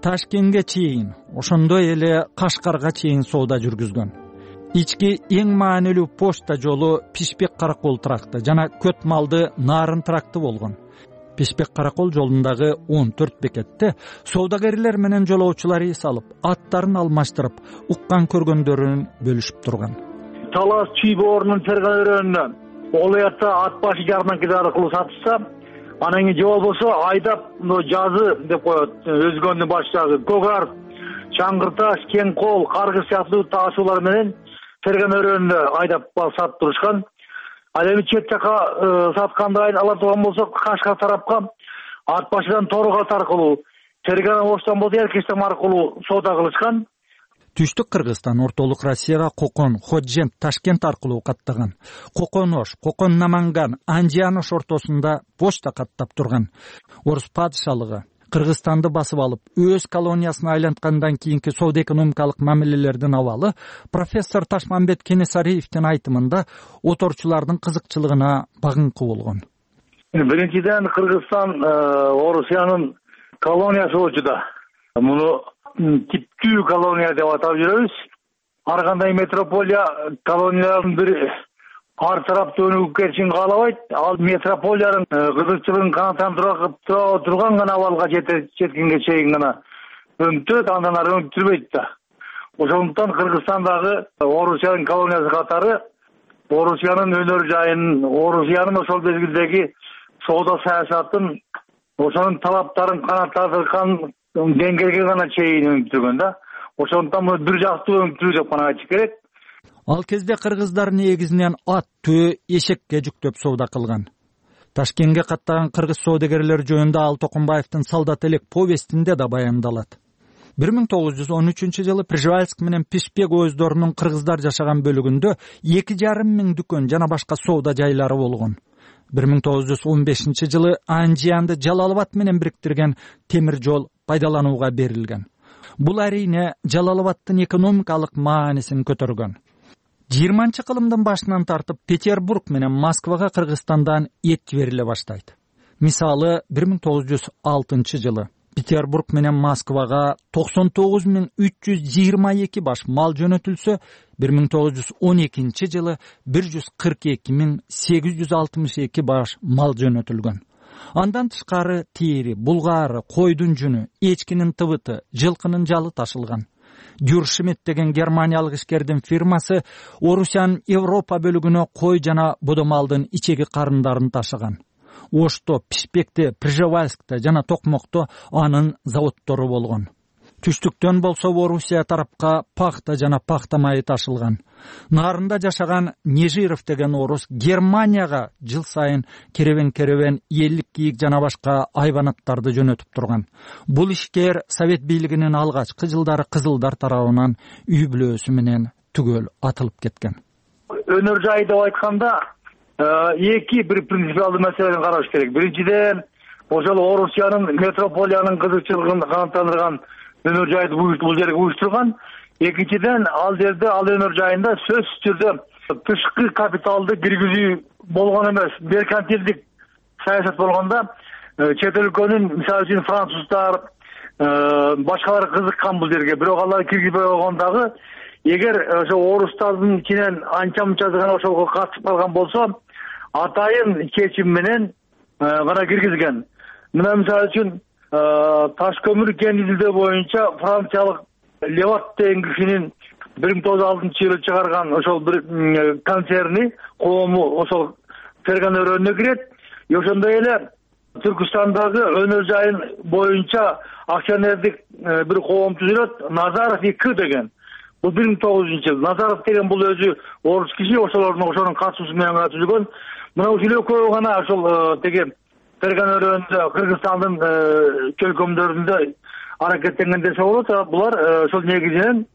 [SPEAKER 19] Ташкентке чейин, ошондой эле Кашкарга чейин соода жүргүзгөн. Ички эң маанилүү почта жолу Пишпек Каракол тракты жана Көт малды Нарын тракты болгон. Пишпек Каракол жолундагы он төрт бекетте соодагерлер менен жолоочулар эс алып, аттарын алмаштырып, уккан көргөндөрүн бөлүшүп турган.
[SPEAKER 20] Талас чүй боорунун Ферган өрөөнүнө олуятта ат башы жарынан киде аркылуу сатышса, анан кийин же болбосо айдап жазы деп коет, өзгөнүн башчагы Көгар, Чаңгырташ, Кең кол, Каргыз сыяктуу таашуулар менен Ферган өрөөнүнө айдап сатып турушкан. Ал эми чет жака саткандайын ала турган болсок, Кашкар тарапка ат башыдан Торгат аркылуу, Ферган Оштанбоду Эркештем аркылуу соода кылышкан.
[SPEAKER 19] Түштүк Кыргызстан ортолук Россияга Кокон, Ходжент, Ташкент аркылуу каттаган. Кокон-Ош, Кокон-Наманган, Анжиян-Ош ортосунда почта каттап турган. Орус падышалыгы Кыргызстанды басып алып, өз колониясына айланткандан кийинки соода-экономикалык мамилелердин абалы профессор Ташмамбет Кенесариевдин айтымында оторчулардын кызыкчылыгына багыңкы болгон.
[SPEAKER 20] Биринчиден Кыргызстан Орусиянын колониясы болчу да. Муну типтүү колония деп атап жүрөбүз. Ар кандай метрополия колониялардын бири ар тараптуу өнүгүп кетишин каалабайт. Ал метрополиянын кызыкчылыгын канааттандырып турган гана абалга жеткенге чейин гана өнүктүрөт, андан ары өнүктүрбөйт да. Ошондуктан Кыргызстандагы Орусиянын колониясы катары Орусиянын өнөр жайын, Орусиянын ошол мезгилдеги соода саясатын, ошонун талаптарын канааттандырган деңгээлге гана чейин өнүктүргөн да. Ошондуктан муну бир жактуу өнүктүрүү деп гана айтыш керек.
[SPEAKER 19] Ал кезде кыргыздар негизинен ат, төө, эшекке жүктөп соода кылган. Ташкентке каттаган кыргыз соодагерлер жөнүндө Ал Токумбаевдин Солдат элек повестинде да баяндалат. бир миң тогуз жүз он үчүнчү жылы Пржевальск менен Пишпек өздөрүнүн кыргыздар жашаган бөлүгүндө эки жарым миң дүкөн жана башка соода жайлары болгон. бир миң тогуз жүз он бешинчи жылы Анжиянды Жалалабад менен бириктирген темир жол пайдаланууга берилген. Бул арине Жалалабадтын экономикалык маанисин көтөргөн. жыйырманчы кылымдын башынан тартып Петербург менен Москвага Кыргызстандан эт жибериле баштайт. Мисалы, бир миң тогуз жүз алтынчы жылы Петербург менен Москвага токсон тогуз миң үч жүз жыйырма эки баш мал жөнөтүлсө, бир миң тогуз жүз он экинчи жылы бир жүз кырк эки миң сегиз жүз алтымыш эки баш мал жөнөтүлгөн. Андан тышкары тери, булгары, койдун жүнү, эчкинин тыбыты, жылкынын жалы ташылган. Дюршмит деген германиялык ишкердин фирмасы Орусиянын Европа бөлүгүнө кой жана бодомалдын ичеги карындарын ташыган. Ошто, Пишпекте, Пржевальскте жана Токмокто анын заводдору болгон. Түштүктөн болсо Орусия тарапка пахта жана пахта майы ташылган. Нарында жашаган Нежиров деген орус Германияга жыл сайын керебен-керебен элдик кийик жана башка айбанаттарды жөнөтүп турган. Бул ишкер Совет бийлигинин алгачкы жылдары кызылдар тарабынан үй бүлөсү менен түгөл атылып кеткен.
[SPEAKER 20] Өнөр жай деп айтканда эки бир принципиалдуу маселени караш керек. Биринчиден, ошол Орусиянын метрополиянын кызыкчылыгын канааттандырган өнөр жайды бул жерге уюштурган. Экинчиден, ал жерде ал өнөр жайында сөзсүз түрдө тышкы капиталды киргизүү болгон эмес, меркантилдик саясат болгондо чет өлкөнүн, мисалы үчүн француздар, башкалар кызыккан бул жерге, бирок алар киргизбей койгон дагы. Эгер ошо орустардын ичинен анча-мынча гана ошого катышып калган болсо, атайын чечим менен гана киргизген. Мына мисалы үчүн таш көмүр кен изилдөө боюнча франциялык Леват деген кишинин бир миң тогуз жүз алтынчы жылы чыгарган ошол бир концерни коому ошол Ферган өрөөнүнө кирет. Ошондой эле Түркүстандагы өнөр жайын боюнча акционердик бир коом түзүлөт, Назаров и К деген. Бул бир миң тогуз жүзүнчү жыл. Назаров деген бул өзү орус киши, ошолордун ошонун катышуусу менен гана түзүлгөн. Мына ушул экөө гана ошол теге Ферган өрөөнүндө Кыргызстандын чөлкөмдөрүндө аракеттенген десе болот. Булар ошол негизинен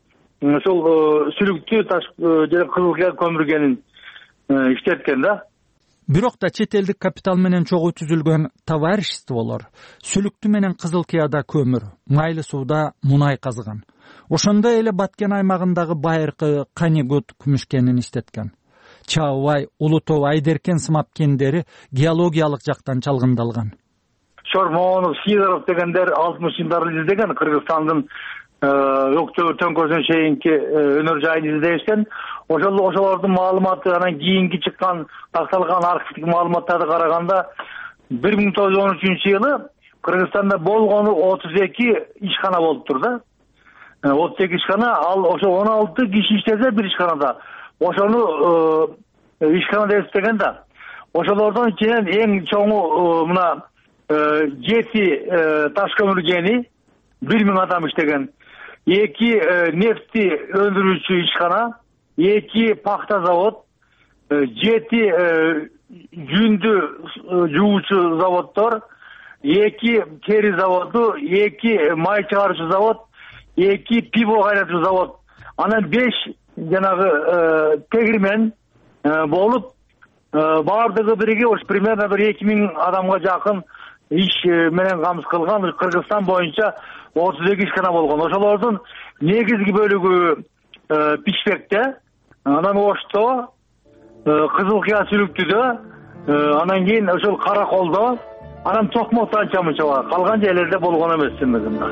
[SPEAKER 20] ошол сүлүктүү таш же кызыл көмүргенин иштеткен да.
[SPEAKER 19] Бирок да чет элдик капитал менен чогуу түзүлгөн товариществолор сүлүктүү менен кызыл кыяда көмүр, майлы сууда мунай казыган. Ошондой эле Баткен аймагындагы байыркы Канигут күмүш кенин иштеткен. Чаабай, Улутоо, Айдеркен сымап кендери геологиялык жактан чалгындалган.
[SPEAKER 20] Шормонов, Сидоров дегендер алтымыш жылдары издеген Кыргызстандын өктөбү төңкөсүнө чейинки өнөр жайын издешкен. Ошол ошолордун маалыматы анан кийинки чыккан такталган архивдик маалыматтарды караганда бир миң тогуз жүз он үчүнчү жылы Кыргызстанда болгону отуз эки ишкана болуптур да. отуз эки ишкана, ал ошо он алты киши иштесе бир ишканада. Ошону ишканада эстеген да. Ошолордон кийин эң чоңу мына жети таш көмүр кени бир миң адам иштеген. эки нефти өндүрүүчү ишкана, эки пахта завод, жети жүндү жуучу заводдор, эки тери заводу, эки май чыгаруучу завод, эки пиво кайнатуу завод, анан беш жанагы тегирмен болуп, баардыгы бириги ошо примерно бир эки миң адамга жакын иш менен камсыз кылган. Кыргызстан боюнча отуз эки ишкана болгон. Ошолордун негизги бөлүгү Пишпекте, анан Ошто, Кызыл Кыя Сүлүктүдө, анан кийин ошол Караколдо, анан Токмокто анча мынча бар. Калган жерлерде болгон эмес чындыгында.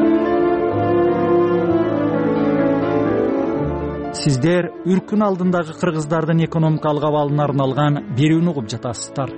[SPEAKER 19] Сиздер үркүн алдындагы кыргыздардын экономикалык абалына арналган берүүнү угуп жатасыздар.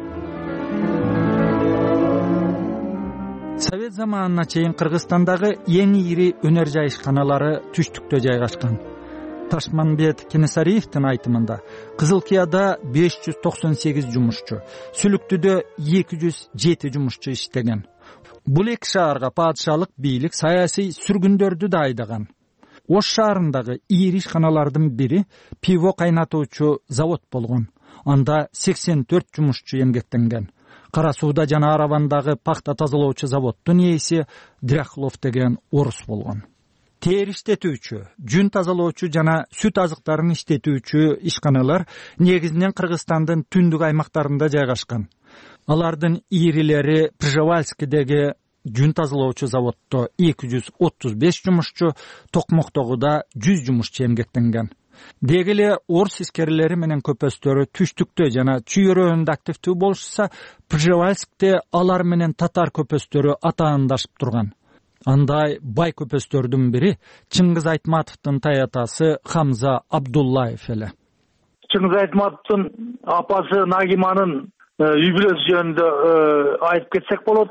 [SPEAKER 19] Совет заманына чейин Кыргызстандагы эң ири өнөр жай ишканалары түштүктө жайгашкан. Ташманбет Кенесариевдин айтымында Кызыл Кыяда беш жүз токсон сегиз жумушчу, Сүлүктүдө эки жүз жети жумушчу иштеген. Бул эки шаарга падышалык бийлик саясий сүргүндөрдү да айдаган. Ош шаарындагы ири ишканалардын бири пиво кайнатуучу завод болгон. Анда сексен төрт жумушчу эмгектенген. Кара сууда жана Арабандагы пахта тазалоочу заводдун ээси Дряхлов деген орус болгон. Тери иштетүүчү, жүн тазалоочу жана сүт азыктарын иштетүүчү ишканалар негизинен Кыргызстандын түндүк аймактарында жайгашкан. Алардын ирилери Пржевальскидеги жүн тазалоочу заводдо эки жүз отуз беш жумушчу, Токмоктогу да жүз жумушчу эмгектенген. Деги эле орус искерилери менен көпөстөрү түштүктө жана чүйөрөөнүндө активдүү болушса, Пржевальскте алар менен татар көпөстөрү атаандашып турган. Андай бай көпөстөрдүн бири Чыңгыз Айтматовдун таятасы Хамза Абдуллаев эле.
[SPEAKER 20] Чыңгыз Айтматовдун апасы Нагиманын үй бүлөсү жөнүндө айтып кетсек болот.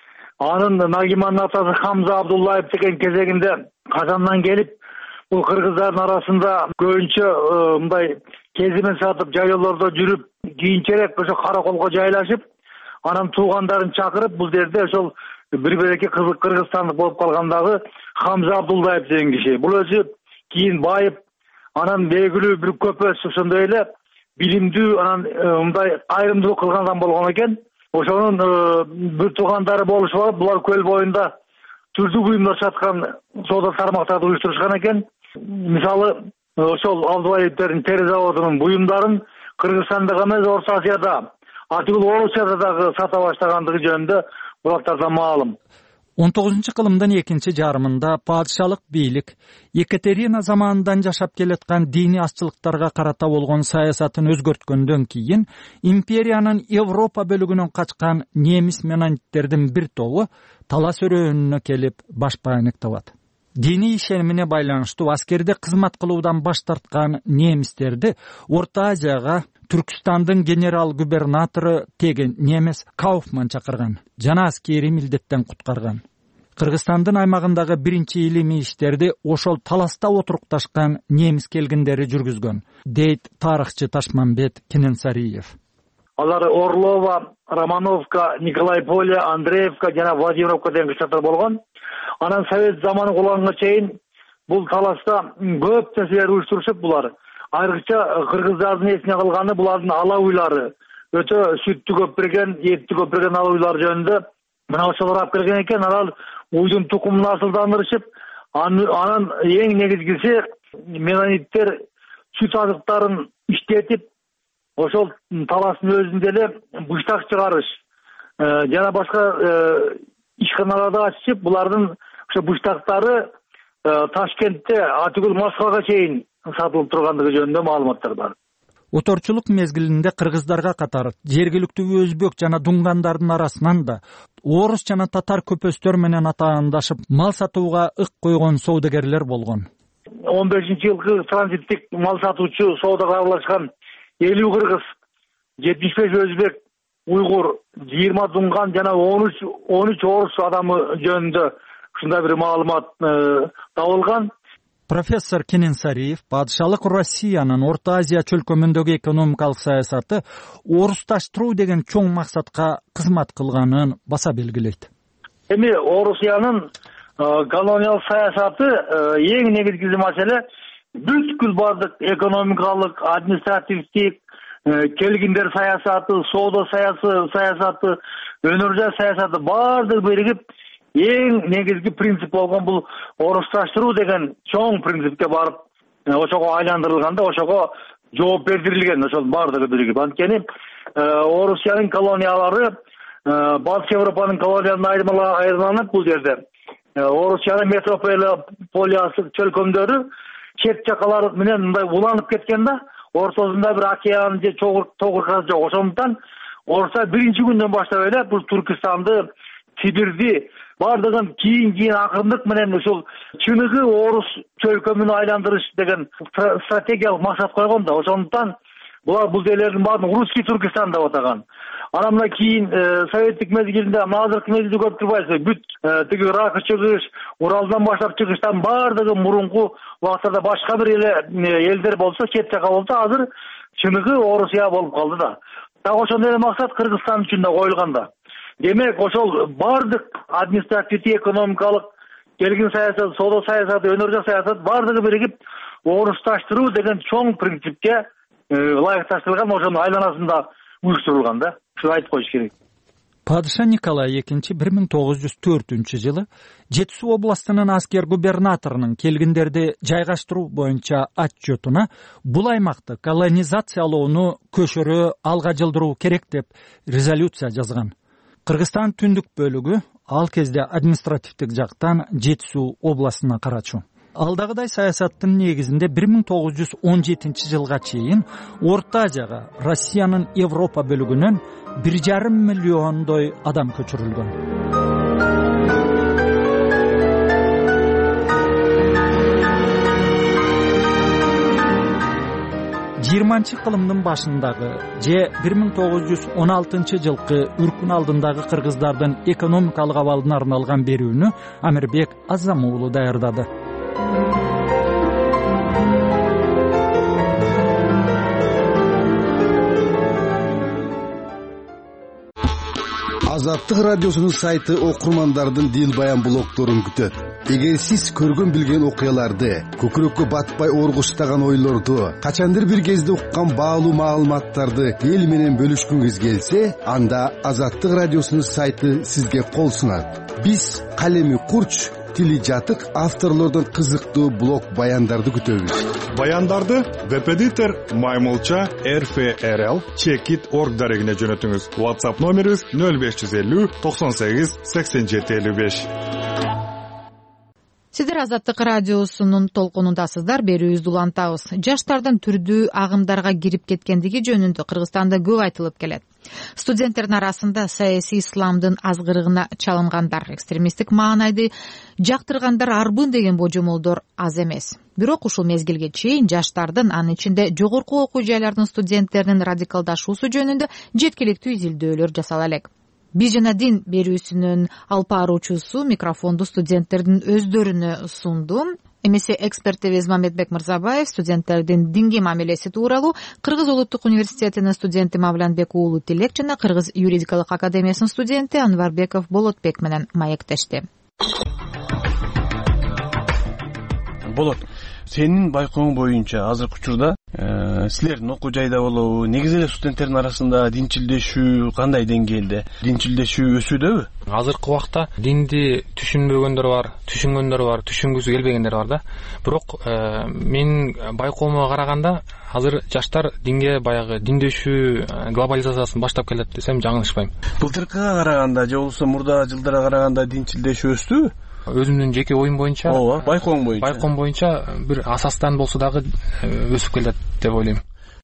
[SPEAKER 20] Анын Нагиманын атасы Хамза Абдуллаев деген кезегинде Казандан келип, бул кыргыздардын арасында көбүнчө мындай кезимен сатып жайлоолордо жүрүп, кийинчерээк ошо Караколго жайлашып, анан туугандарын чакырып, бул жерде ошол бир береке кыргызстандык болуп калгандагы Хамза Абдуллаев деген киши. Бул өзү кийин байып, анан белгилүү бир көпөс, ошондой эле билимдүү, анан мындай айрымдуулук кылган адам болгон экен. Ошонун бир туугандары болушуп алып, булар көл боюнда түрдүү буюмдар саткан соода тармактарды уюштурушкан экен. Мисалы, ошол Абдуллаевдердин тери заводунун буюмдарын Кыргызстандагы эмес, Орто Азияда, атыгыл Орусияда дагы сата баштагандыгы жөнүндө булактардан маалым.
[SPEAKER 19] он тогузунчу кылымдын экинчи жарымында падышалык бийлик Екатерина заманынан жашап келаткан диний азчылыктарга карата болгон саясатын өзгөрткөндөн кийин империянын Европа бөлүгүнөн качкан немис менониттердин бир тобу талас өрөөнүнө келип баш баанек табат. Диний ишенимине байланыштуу аскерде кызмат кылуудан баш тарткан немистерди Орто Азияга Түркстандын генерал губернатору теген немес Кауфман чакырган жана аскери милдеттен куткарган. Кыргызстандын аймагындагы биринчи илимий иштерди ошол таласта отурукташкан немис келгиндери жүргүзгөн, дейт тарыхчы Ташманбет Кененсариев.
[SPEAKER 20] Алар Орлова, Романовка, Николай Поле, Андреевка жана Владимировка деген кыштар болгон. Анан Совет заманы кулганга чейин бул таласта көп нерселер уюштурушуп, булар айрыкча кыргыздардын эсине калганы булардын ала уйлары, өтө сүттү көп берген, этти көп берген ала уйлар жөнүндө мына ошолор алып келген экен. Алар уйдун тукумун асылдандырышып, анан эң негизгиси менониттер сүт азыктарын иштетип, ошол таластын өзүндө эле буштак чыгарыш жана башка ишканаларды ачып, булардын ошо буштактары Ташкентте атыгыл Москвага чейин сатылып тургандыгы жөнүндө маалыматтар бар.
[SPEAKER 19] Оторчулук мезгилинде кыргыздарга катар жергиликтүү өзбек жана дунгандардын арасынан да орус жана татар көпөстөр менен атаандашып мал сатууга ык койгон соодагерлер болгон.
[SPEAKER 20] он бешинчи жылкы транзиттик мал сатуучу соодага аралашкан элүү кыргыз, жетимиш беш өзбек, уйгур, жыйырма дунган жана он үч он үч орус адамы жөнүндө ушундай бир маалымат табылган.
[SPEAKER 19] Профессор Кененсариев падышалык Россиянын Орто Азия чөлкөмүндөгү экономикалык саясаты орусташтыруу деген чоң максатка кызмат кылганын баса белгилейт.
[SPEAKER 20] Эми Орусиянын колониялык саясаты эң негизги маселе бүткүл бардык экономикалык, административдик, келгиндер саясаты, соода саясаты, өнөр жай саясаты бардыгы биригип эң негизги принцип болгон бул орусташтыруу деген чоң принципке барып ошого айландырылганда ошого жооп бердирилген, ошол бардыгы биригип. Анткени Орусиянын колониялары Батыс Европанын колонияларынан айырмаланып бул жерде Орусиянын метрополиясы чөлкөмдөрү чет жакалар менен мындай уланып кеткен да, ортосунда бир океан же тогуркасы жок. Ошондуктан орустар биринчи күндөн баштап эле бул Түркистанды, Сибирди бардыгын кийин кийин акырындык менен ушул чыныгы орус чөлкөмүнө айландырыш деген стратегиялык максат койгон да. Ошондуктан булар бул жерлердин баарын русский Түркистан деп атаган. Анан кийин советтик мезгилинде азыркы мезгилде көп турбайсыз. Бүт тиги Ракы чыгыш, Уралдан баштап чыгыштан бардыгы мурунку убактарда башка бир эле элдер болсо, чет жака болсо, азыр чыныгы Орусия болуп калды да. Так ошондой эле максат Кыргызстан үчүн да коюлган да. Демек ошол бардык административдик, экономикалык, келгин саясат, соода саясаты, өнөр жай саясат бардыгы биригип орусташтыруу деген чоң принципке ылайыкташтырылган, ошонун айланасында уюштурулган да. Ушуну айтып коюш керек.
[SPEAKER 19] Падыша Николай экинчи бир миң тогуз жүз төртүнчү жылы Жети Суу областынын аскер губернаторунун келгиндерди жайгаштыруу боюнча отчетуна бул аймакты колонизациялоону көшөрө алга жылдыруу керек деп резолюция жазган. Кыргызстан түндүк бөлүгү ал кезде административдик жактан Жети Суу областына карачу. Алдагыдай саясаттын негизинде бир миң тогуз жүз он жетинчи жылга чейин Орто Азияга Россиянын Европа бөлүгүнөн бир жарым миллиондой адам көчүрүлгөн. жыйырманчы кылымдын башындагы же бир миң тогуз жүз он алтынчы жылкы үркүн алдындагы кыргыздардын экономикалык абалына арналган берүүнү Амирбек Азам уулу даярдады.
[SPEAKER 21] Азаттык радиосунун сайты окурмандардын дил баян блогдорун күтөт. Эгер сиз көргөн билген окуяларды, көкүрөккө батпай оргуштаган ойлорду, качандыр бир кезде уккан баалуу маалыматтарды эл менен бөлүшкүңүз келсе, анда Азаттык радиосунун сайты сизге кол сунат. Биз калеми курч, тили жатык авторлордон кызыктуу блог баяндарды күтөбүз.
[SPEAKER 18] Баяндарды веб-эдитор Маймулча эр эф эр эл чекит точка орг дарегине жөнөтүңүз. WhatsApp номерибиз нөл беш жүз элүү токсон сегиз сексен жети элүү беш.
[SPEAKER 1] Сиздер Азаттык радиосунун толкунундасыздар. Берүүбүздү улантабыз. Жаштардын түрдүү агымдарга кирип кеткендиги жөнүндө Кыргызстанда көп айтылып келет. Студенттердин арасында саясий исламдын азгырыгына чалынгандар, экстремисттик маанайды жактыргандар арбын деген божомолдор аз эмес. Бирок ушул мезгилге чейин жаштардын, анын ичинде жогорку окуу жайлардын студенттеринин радикалдашуусу жөнүндө жеткиликтүү изилдөөлөр жасала элек. Биз жана дин берүүсүнүн алып баруучусу микрофонду студенттердин өздөрүнө сунду. Эмесе экспертибиз Мамедбек Мырзабаев студенттердин динги мамилеси тууралуу Кыргыз улуттук университетинин студенти Мавланбек уулу Тилек жана Кыргыз юридикалык академиясынын студенти Анварбеков Болотбек менен маектешти.
[SPEAKER 22] Болот, сенин байкооң боюнча азыркы учурда силердин окуу жайда болобу, негизи эле студенттердин арасында динчилдешүү кандай деңгээлде? Динчилдешүү өсүүдөбү?
[SPEAKER 23] Азыркы убакта динди түшүнбөгөндөр бар, түшүнгөндөр бар, түшүнгүсү келбегендер бар да. Бирок менин байкоомо караганда азыр жаштар динге баягы диндешүү глобализациясын баштап келет десем жаңылышпайм.
[SPEAKER 22] Былтыркыга караганда же болбосо мурда жылдарга караганда динчилдешүү өстүбү?
[SPEAKER 23] Өзүмдүн жеке оюм боюнча,
[SPEAKER 22] ооба, байкооң боюнча.
[SPEAKER 23] Байкоом боюнча бир асастан болсо дагы өсүп келет деп ойлойм.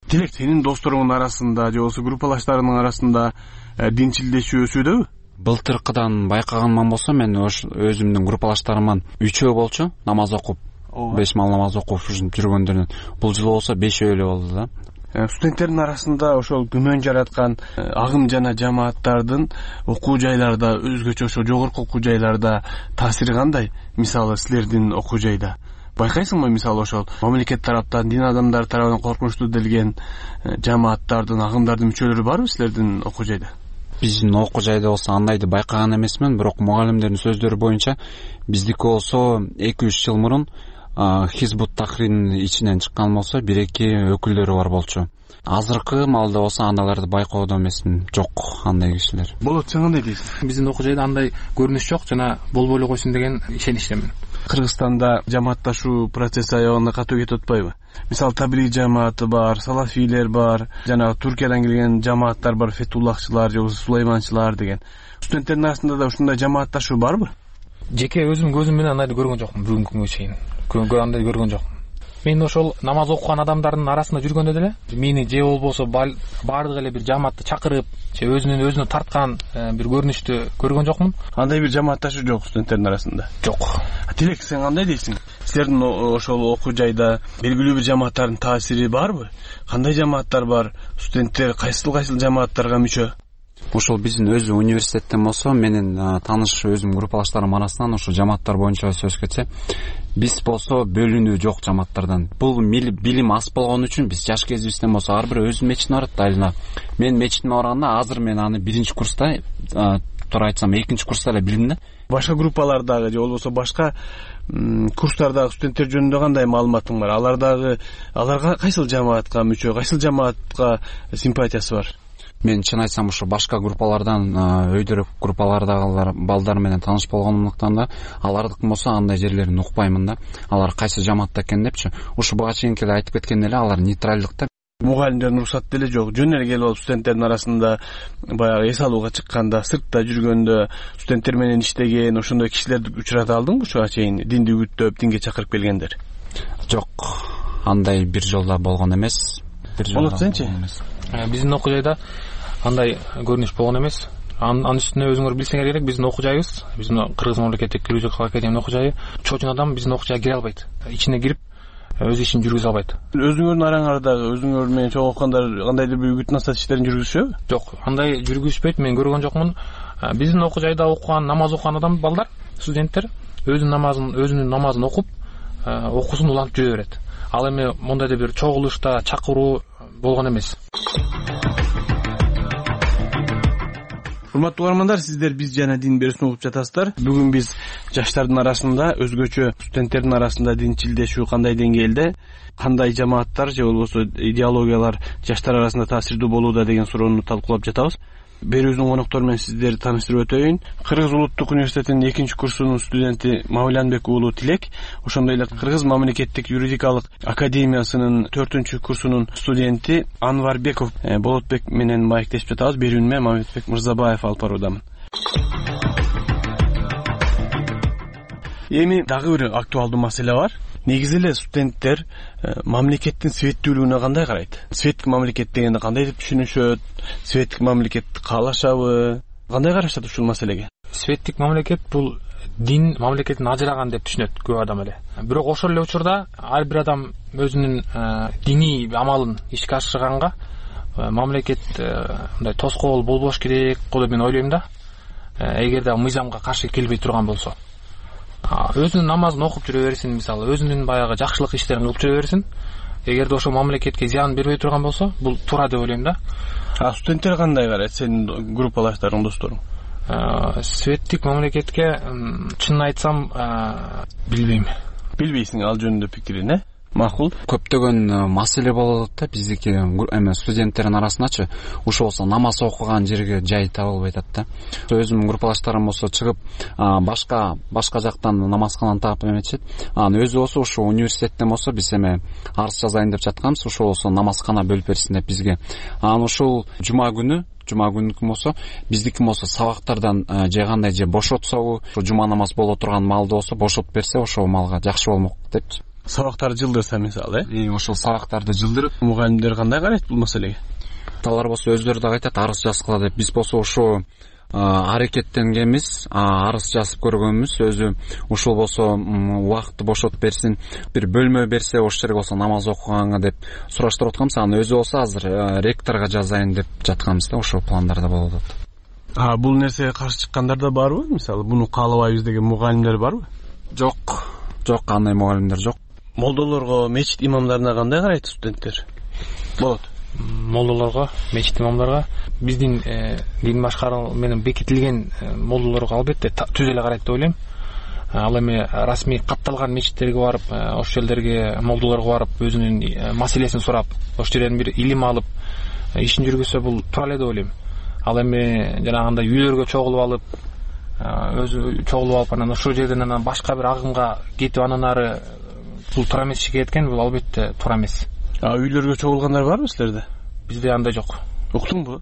[SPEAKER 22] Тилек, сенин досторуңдун арасында же болбосо группалаштарыңдын арасында динчилдешүү өсүүдөбү?
[SPEAKER 7] Былтыркыдан байкаганман болсо мен өзүмдүн группалаштарыман үчөө болчу намаз окуп, беш маал намаз окуп жүргөндөрдөн. Бул жылы болсо бешөө эле болду да.
[SPEAKER 22] Студенттердин арасында ошол күмөн жараткан агым жана жамааттардын окуу жайларда, өзгөчө ошо жогорку окуу жайларда таасири кандай? Мисалы, силердин окуу жайда байкайсыңбы, мисалы ошол мамлекет тараптан, дин адамдары тарабынан коркунучтуу делген жамааттардын, агымдардын мүчөлөрү барбы силердин окуу жайда?
[SPEAKER 7] Биздин окуу жайда болсо андайды байкаган эмесмин, бирок мугалимдердин сөздөрү боюнча биздики болсо эки үч жыл мурун Хизбут Тахрирдин ичинен чыккан болсо бир эки өкүлдөрү бар болчу. Азыркы маалда болсо аналарды байкоодо эмесмин, жок андай кишилер.
[SPEAKER 22] Болот, сен кандай дейсиң?
[SPEAKER 23] Биздин окуу жайда андай көрүнүш жок жана болбой эле койсун деген ишеничтемин.
[SPEAKER 22] Кыргызстанда жамаатташуу процесси аягына катуу кетип атпайбы? Мисалы, таблиғ жамааты бар, салафилер бар, жана Туркиядан келген жамааттар бар, фетуллахчылар же сулайманчылар деген. Студенттердин арасында да ушундай жамаатташуу барбы?
[SPEAKER 23] Жеке өзүм көзүм менен андайды көргөн жокмун бүгүнкү күнгө чейин. Көргөн андай көргөн жокмун. Мен ошол намаз окуган адамдардын арасында жүргөндө деле мени же болбосо баардык эле бир жамаатты чакырып, же өзүнүн өзүнө тарткан бир көрүнүштү көргөн жокмун.
[SPEAKER 22] Андай бир жамаатташуу жок студенттердин арасында.
[SPEAKER 23] Жок.
[SPEAKER 22] Тилек, сен кандай дейсиң? Силердин ошол окуу жайда белгилүү бир жамааттардын таасири барбы? Кандай жамааттар бар? Студенттер кайсыл кайсыл жамааттарга мүчө?
[SPEAKER 7] Ошол биздин өзү университеттен болсо менин тааныш өзүм группалаштарым арасынан ошо жамааттар боюнча сөз кетсе, биз болсо бөлүнүү жок жамааттардан. Бул билим аз болгон үчүн биз жаш кезибизден болсо ар бир өзүнүн мечитине барат айылына. Мен мечитиме барганда азыр мен аны биринчи курста, туура айтсам экинчи курста эле билдим да.
[SPEAKER 22] Башка группалардагы же болбосо башка курстардагы студенттер жөнүндө кандай маалыматың бар? Алардагы аларга кайсыл жамаатка мүчө, кайсыл жамаатка симпатиясы бар?
[SPEAKER 7] Мен чын айтсам ушу башка группалардан, өйдөрөк группалардагылар балдар менен тааныш болгондуктан да алардыкы болсо андай жерлерин укпаймын да. Алар кайсы жамаатта экен депчи. Ушу буга чейинки эле айтып кеткен эле алар нейтралдыкта.
[SPEAKER 22] Мугалимдердин уруксаты деле жок. Жөн эле келип алып студенттердин арасында баягы эс алууга чыкканда, сыртта жүргөндө студенттер менен иштеген ошондой кишилерди учурата алдыңбы ушуга чейин? Динди үгүттөп, динге чакырып келгендер?
[SPEAKER 7] Жок. Андай бир жолда болгон эмес.
[SPEAKER 22] Болот, сенчи?
[SPEAKER 23] Биздин окуу жайда андай көрүнүш болгон эмес. Анын үстүнө өзүңөр билсеңер керек, биздин окуу жайыбыз, биздин Кыргыз мамлекеттик юридикалык академиянын окуу жайы, чочун адам биздин окуу жайга кире албайт. Ичине кирип өз ишин жүргүзө албайт.
[SPEAKER 22] Өзүңөрдүн араңардагы өзүңөр менен чогуу окугандар кандайдыр бир үгүт насаат иштерин жүргүзүшөбү?
[SPEAKER 23] Жок, андай жүргүзүшпөйт, мен көргөн жокмун. Биздин окуу жайда окуган, намаз окуган адам балдар, студенттер өзүнүн намазын, өзүнүн намазын окуп, окуусун улантып жүрө берет. Ал эми мондой да бир чогулушта чакыруу болгон эмес.
[SPEAKER 22] Урматтуу угармандар, сиздер биз жана дин берүүсүн угуп жатасыздар. Бүгүн биз жаштардын арасында, өзгөчө студенттердин арасында динчилдешүү кандай деңгээлде, кандай жамааттар же болбосо идеологиялар жаштар арасында таасирдүү болууда деген суроону талкуулап жатабыз. Берүүбүздүн коноктору менен сиздерди тааныштырып өтөйүн. Кыргыз улуттук университетинин экинчи курсунун студенти Мавлянбек уулу Тилек, ошондой эле Кыргыз мамлекеттик юридикалык академиясынын төртүнчү курсунун студенти Анварбеков Болотбек менен маектешип жатабыз. Берүүнү мен Мамедбек Мырзабаев алып баруудамын. Эми дагы бир актуалдуу маселе бар. Негизи эле студенттер мамлекеттин светтүүлүгүнө кандай карайт? Светтик мамлекет дегенди кандай деп түшүнүшөт? Светтик мамлекетти каалашабы? Кандай карашат ушул маселеге?
[SPEAKER 23] Светтик мамлекет бул дин мамлекеттин ажыраган деп түшүнөт көп адам эле. Бирок ошол эле учурда ар бир адам өзүнүн диний амалын ишке ашырганга мамлекет мындай тоскоол болбош керек го деп мен ойлойм да. Эгерде мыйзамга каршы келбей турган болсо. Өзүнүн намазын окуп жүрө берсин, мисалы, өзүнүн баягы жакшылык иштерин кылып жүрө берсин. Эгерде ошо мамлекетке зыян бербей турган болсо, бул туура деп ойлойм да.
[SPEAKER 22] А студенттер кандай карайт, сенин группалаштарың, досторуң?
[SPEAKER 23] Светтик мамлекетке чынын айтсам, билбейм.
[SPEAKER 22] Билбейсиң ал жөнүндө пикирин, э? Макул.
[SPEAKER 7] Көптөгөн маселе болот да биздики эме студенттердин арасындачы. Ушул болсо намаз окуган жерге жай табылбай атат да. Өзүмдүн группалаштарым болсо чыгып башка башка жактан намазкананы таап эметишет. Анан өзү болсо ушул университеттен болсо биз эме арыз жазайын деп жатканбыз, ушул болсо намазкана бөлүп берсин деп бизге. Анан ушул жума күнү жума күнүкү болсо биздики болсо сабактардан же кандай же бошотсобу, жума намаз боло турган маалда болсо бошотуп берсе ошол маалга жакшы болмок депчи.
[SPEAKER 22] сабактарды жылдырса мисалы
[SPEAKER 7] э ошол сабактарды жылдырып
[SPEAKER 22] мугалимдер кандай карайт бул маселеге?
[SPEAKER 7] Алар болсо өздөрү да айтат арыз жазгыла деп. Биз болсо ошо аракеттенгенбиз, арыз жазып көргөнбүз. Өзү ушул болсо убакытты бошотуп берсин, бир бөлмө берсе ошол жерге болсо намаз окуганга деп сураштырып атканбыз. Анан өзү болсо азыр ректорго жазайын деп жатканбыз да, ошол пландарда болуп атат.
[SPEAKER 22] А бул нерсеге каршы чыккандар да барбы? Мисалы, буну каалабайбыз деген мугалимдер барбы?
[SPEAKER 7] Жок, жок, андай мугалимдер жок.
[SPEAKER 22] Молдолорго, мечит имамдарына кандай карайт студенттер? Болот.
[SPEAKER 23] Молдолорго, мечит имамдарга биздин дин башкаруу менен бекитилген молдолорго албетте түз эле карайт деп ойлойм. Ал эми расмий катталган мечиттерге барып, ошол жерлерге молдолорго барып, өзүнүн маселесин сурап, ошол жерден бир илим алып, ишин жүргүзсө бул туура эле деп ойлойм. Ал эми жанагындай үйлөргө чогулуп алып, өзү чогулуп алып, анан ошол жерден анан башка бир агымга кетип, анан ары бул туура эмес ишке кеткен, бул албетте туура эмес.
[SPEAKER 22] А үйлөргө чогулгандар барбы силерде?
[SPEAKER 23] Бизде андай жок.
[SPEAKER 22] Уктуңбу?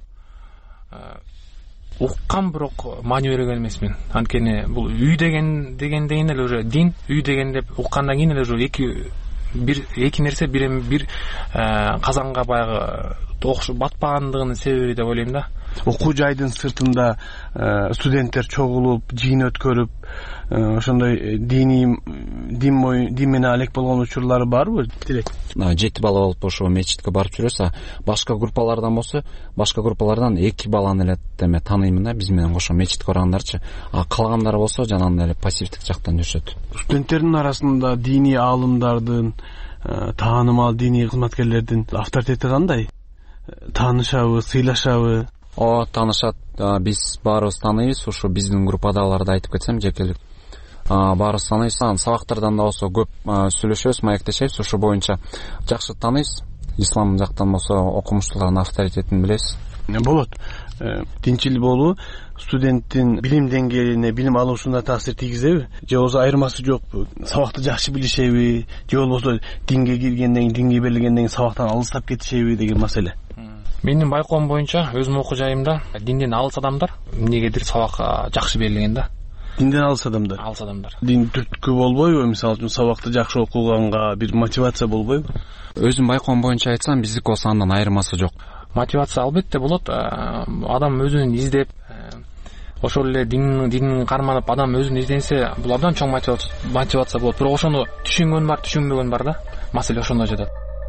[SPEAKER 23] Уккан, бирок маани берген эмесмин. Анткени бул үй деген дегенден эле уже дин, үй деген деп уккандан кийин эле уже эки бир эки нерсе бир бир казанга баягы окшоп батпагандыгынын себеби деп ойлойм да.
[SPEAKER 22] Окуу жайдын сыртында студенттер чогулуп, жыйын өткөрүп, ошондой диний дин дин менен алек болгон учурлары барбы? Тилек.
[SPEAKER 7] Жети бала болуп ошо мечитке барып жүрөбүз. Башка группалардан болсо, башка группалардан эки баланы эле деме тааныймын да, биз менен ошо мечитке баргандарчы. А калгандары болсо жанагындай эле пассивдик жактан жүрүшөт.
[SPEAKER 22] Студенттердин арасында диний аалымдардын, таанымал диний кызматкерлердин авторитети кандай? Таанышабы, сыйлашабы?
[SPEAKER 7] О, таанышат. Биз баарыбыз тааныйбыз. Ошо биздин группадагыларды айтып кетсем, жекелик баарыбыз тааныйбыз. Сабактардан да болсо көп сүйлөшөбүз, маектешебиз. Ошо боюнча жакшы тааныйбыз. Ислам жактан болсо окумуштуулардын авторитетин билебиз.
[SPEAKER 22] Болот. Динчил болуу студенттин билим деңгээлине, билим алуусуна таасир тийгизеби? Же болбосо айырмасы жокпу? Сабакты жакшы билишеби? Же болбосо динге киргенден кийин, динге берилгенден кийин сабактан алыстап кетишеби деген маселе?
[SPEAKER 23] Менин байкоом боюнча, өзүм окуу жайымда динден алыс адамдар эмнегедир сабакка жакшы берилген да.
[SPEAKER 22] Динден алыс адамдар?
[SPEAKER 23] Алыс адамдар.
[SPEAKER 22] Дин түрткү болбойбу? Мисалы үчүн сабакты жакшы окуганга бир мотивация болбойбу?
[SPEAKER 7] Өзүм байкоом боюнча айтсам, биздики болсо андан айырмасы жок.
[SPEAKER 23] Мотивация албетте болот. Адам өзүн издеп, ошол эле дин динин карманып, адам өзүн изденсе, бул абдан чоң мотивация болот. Бирок ошону түшүнгөн бар, түшүнбөгөн бар да. Маселе ошондо жатат.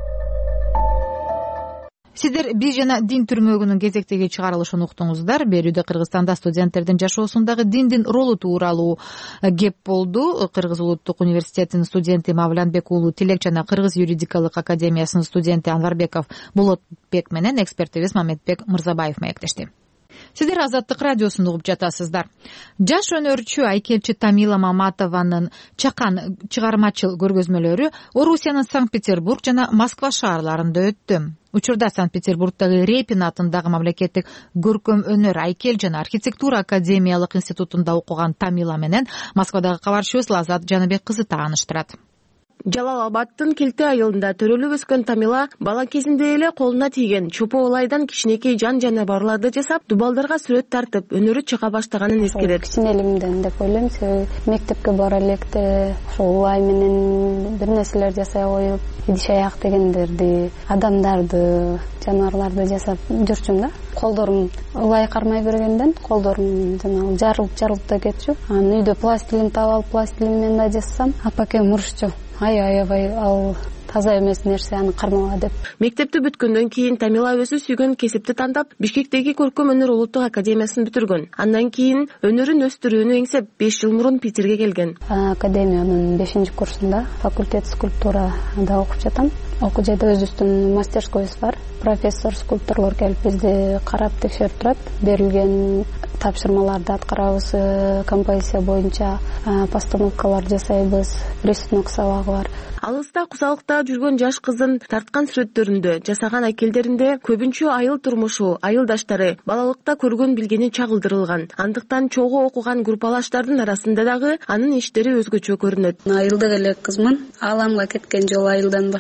[SPEAKER 1] Сиздер биз жана дин түрмөгүнүн кезектеги чыгарылышын уктуңуздар. Берүүдө Кыргызстанда студенттердин жашоосундагы диндин ролу тууралуу кеп болду. Кыргыз улуттук университетинин студенти Мавланбек уулу Тилек жана Кыргыз юридикалык академиясынын студенти Анварбеков Болотбек менен экспертибиз Мамедбек Мырзабаев маектешти. Сиздер Азаттык радиосун угуп жатасыздар. Жаш өнөрчү Айкелчи Тамила Маматованын чакан чыгармачыл көргөзмөлөрү Орусиянын Санкт-Петербург жана Москва шаарларында өттү. Учурда Санкт-Петербургдагы Репин атындагы мамлекеттик көркөм өнөр, айкел жана архитектура академиялык институтунда окуган Тамила менен Москвадагы кабарчыбыз Лазат Жаныбек кызы тааныштырат.
[SPEAKER 2] Жалал Абадтын Келте айылында төрөлүп өскөн Тамила бала кезинде эле колуна тийген чопо олайдан кичинекей жан жаныбарларды жасап, дубалдарга сүрөт тартып, өнөрү чыга баштаганын эскерет.
[SPEAKER 8] Кичинелигимден деп ойлойм, себеби мектепке бара электе ошол улай менен бир нерселер жасай коюп, идиш аяк дегендерди, адамдарды, жаныбарларды жасап жүрчүм да. Колдорум улай кармай бергенден колдорум жанагы жарылып жарылып да кетчү. Анан үйдө пластилин таап алып, пластилин менен да жасасам, апакем урушчу. Ай аябай ал таза эмес нерсе, аны кармала деп.
[SPEAKER 2] Мектепти бүткөндөн кийин Тамила өзү сүйгөн кесипти тандап, Бишкектеги Көркөм өнөр улуттук академиясын бүтүргөн. Андан кийин өнөрүн өстүрүүнү эңсеп беш жыл мурун Питерге келген.
[SPEAKER 8] Академиянын бешинчи курсунда факультет скульптурада окуп жатам. Окуу жайда өзүбүздүн мастерскойбуз бар. Профессор скульпторлор келип бизди карап текшерип турат. Берилген тапшырмаларды аткарабыз, композиция боюнча постановкалар жасайбыз, рисунок сабагы бар.
[SPEAKER 2] Алыста кусалыкта жүргөн жаш кыздын тарткан сүрөттөрүндө, жасаган айкелдеринде көбүнчө айыл турмушу, айылдаштары, балалыкта көргөн билгени чагылдырылган. Андыктан чогуу окуган группалаштардын арасында дагы анын иштери өзгөчө көрүнөт.
[SPEAKER 8] Айылдык эле кызмын. Ааламга кеткен жол айылдан башталат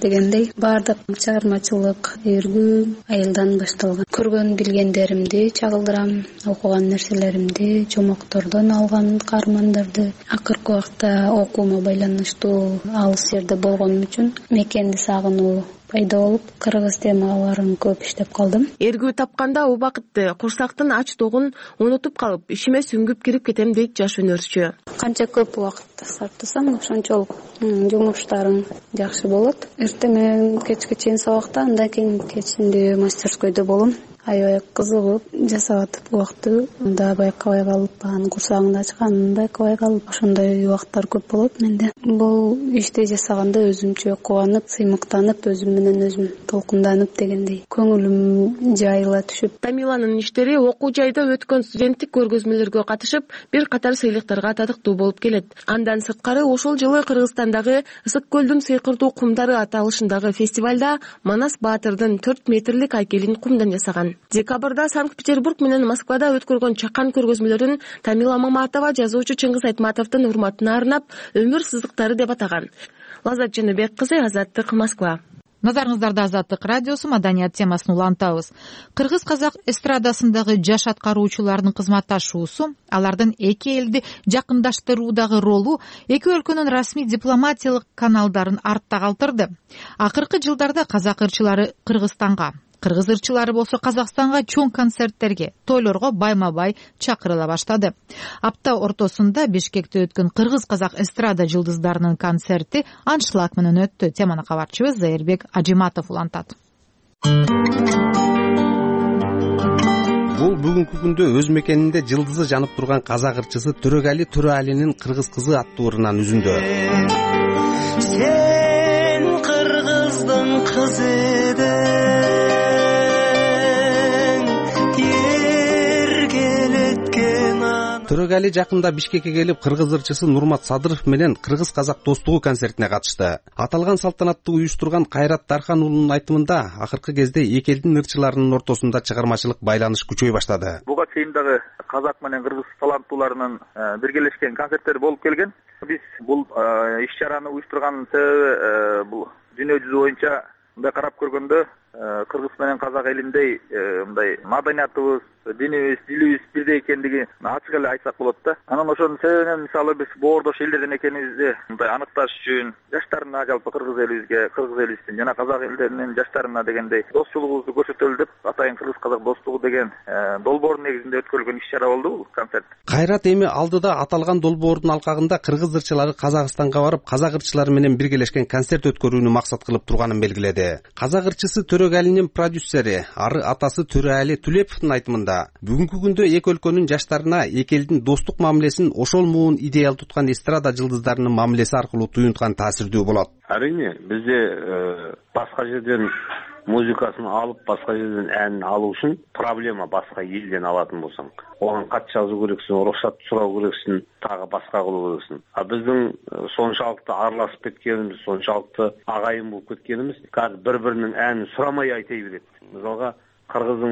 [SPEAKER 8] дегендей баардык чыгармачылык өргүү айылдан башталган. Көргөн билгендеримди чагылдырам, окуган нерселеримди, жомоктордон алган каармандарды. Акыркы убакта окуума байланыштуу алыс жерде болгонум үчүн мекенди сагынуу пайда болуп, кыргыз темаларын көп иштеп калдым.
[SPEAKER 2] Эргүү тапканда убакытты, курсактын ачтыгын унутуп калып, ишиме сүңгүп кирип кетем дейт жаш өнөрчү.
[SPEAKER 8] Канча көп убакыт сарптасаң, ошончолук жумуштарың жакшы болот. Эртең менен кечке чейин сабакта, андан кийин кечинде мастерскойдо болом. Аябай кызыгып жасап атып убакытты да байкабай калып, анын курсагында ачканын байкабай калып, ошондой убакыттар көп болот менде. Бул ишти жасаганда өзүмчө кубанып, сыймыктанып, өзүм менен өзүм толкунданып дегендей көңүлүм жайыла түшүп.
[SPEAKER 2] Тамиланын иштери окуу жайда өткөн студенттик көргөзмөлөргө катышып, бир катар сыйлыктарга татыктуу болуп келет. Андан сырткары ушул жылы Кыргызстандагы Ысык көлдүн сыйкырдуу кумдары аталышындагы фестивалда Манас Баатырдын төрт метрлик айкелин кумдан жасаган. Декабрда Санкт-Петербург менен Москвада өткөргөн чакан көргөзмөлөрүн Тамила Маматова жазуучу Чыңгыз Айтматовдун урматына арнап өмүр сызыктары деп атаган. Лаззат Жаныбек кызы, Азаттык, Москва.
[SPEAKER 1] Назарыңыздарда Азаттык радиосу маданият темасын улантабыз. Кыргыз-казак эстрадасындагы жаш аткаруучулардын кызматташуусу, алардын эки элди жакындаштыруудагы ролу эки өлкөнүн расмий дипломатиялык каналдарын артта калтырды. Акыркы жылдарда казак ырчылары Кыргызстанга, кыргыз ырчылары болсо Казакстанга чоң концерттерге, тойлорго байма-бай чакырыла баштады. Апта ортосунда Бишкекте өткөн кыргыз-казак эстрада жылдыздарынын концерти аншлаг менен өттү. Теманы кабарчыбыз Зайырбек Ажиматов улантат.
[SPEAKER 6] Бул бүгүнкү күндө өз мекенинде жылдызы жанып турган казак ырчысы Төрөгали Төреалинин Кыргыз кызы аттуу ырынан үзүндү.
[SPEAKER 9] Сен кыргыздын кызы
[SPEAKER 6] Төрөгали жакында Бишкекке келип, кыргыз ырчысы Нурмат Садыров менен кыргыз-казак достугу концертине катышты. Аталган салтанатты уюштурган Кайрат Дархан уулунун айтымында, акыркы кезде эки элдин ырчыларынын ортосунда чыгармачылык байланыш күчөй баштады.
[SPEAKER 11] Буга чейин дагы казак менен кыргыз таланттууларынын биргелешкен концерттери болуп келген. Биз бул иш-чараны уюштурган себеби бул дүйнө жүзү боюнча мындай карап көргөндө кыргыз менен казак элиндей мындай маданиятыбыз, динибиз, тилибиз бирдей экендиги ачык эле айтсак болот да. Анан ошонун себебинен мисалы биз боордош элдерден экенибизди мындай аныкташ үчүн жаштарына, жалпы кыргыз элибизге, кыргыз элибиздин жана казак элдеринин жаштарына дегендей достчулугубузду көрсөтөлү деп атайын кыргыз-казак достугу деген долбоордун негизинде өткөрүлгөн иш-чара болду бул концерт.
[SPEAKER 6] Кайрат эми алдыда аталган долбоордун алкагында кыргыз ырчылары Казакстанга барып, казак ырчылары менен биргелешкен концерт өткөрүүнү максат кылып турганын белгиледи. Казак ырчысы Төрегалинин продюсери, ары атасы Төреали Түлеповдун айтымында, бүгүнкү күндө эки өлкөнүн жаштарына эки элдин достук мамилесин ошол муун идеал туткан эстрада жылдыздарынын мамилеси аркылуу туюнткан таасирдүү болот.
[SPEAKER 24] Арийне бизде башка жерден музыкасын алып, башка жерден әнин алуу үчүн проблема башка элден алатын болсоң. Оған кат жазуу керексиң, уруксат суроо керексиң, тагы башка кылуу керексиң. А биздин сончалыкты аралашып кеткенибиз, сончалыкты агайын болуп кеткенибиз, казыр бири-биринин әнин сурамай айта берет. Мисалга кыргыздын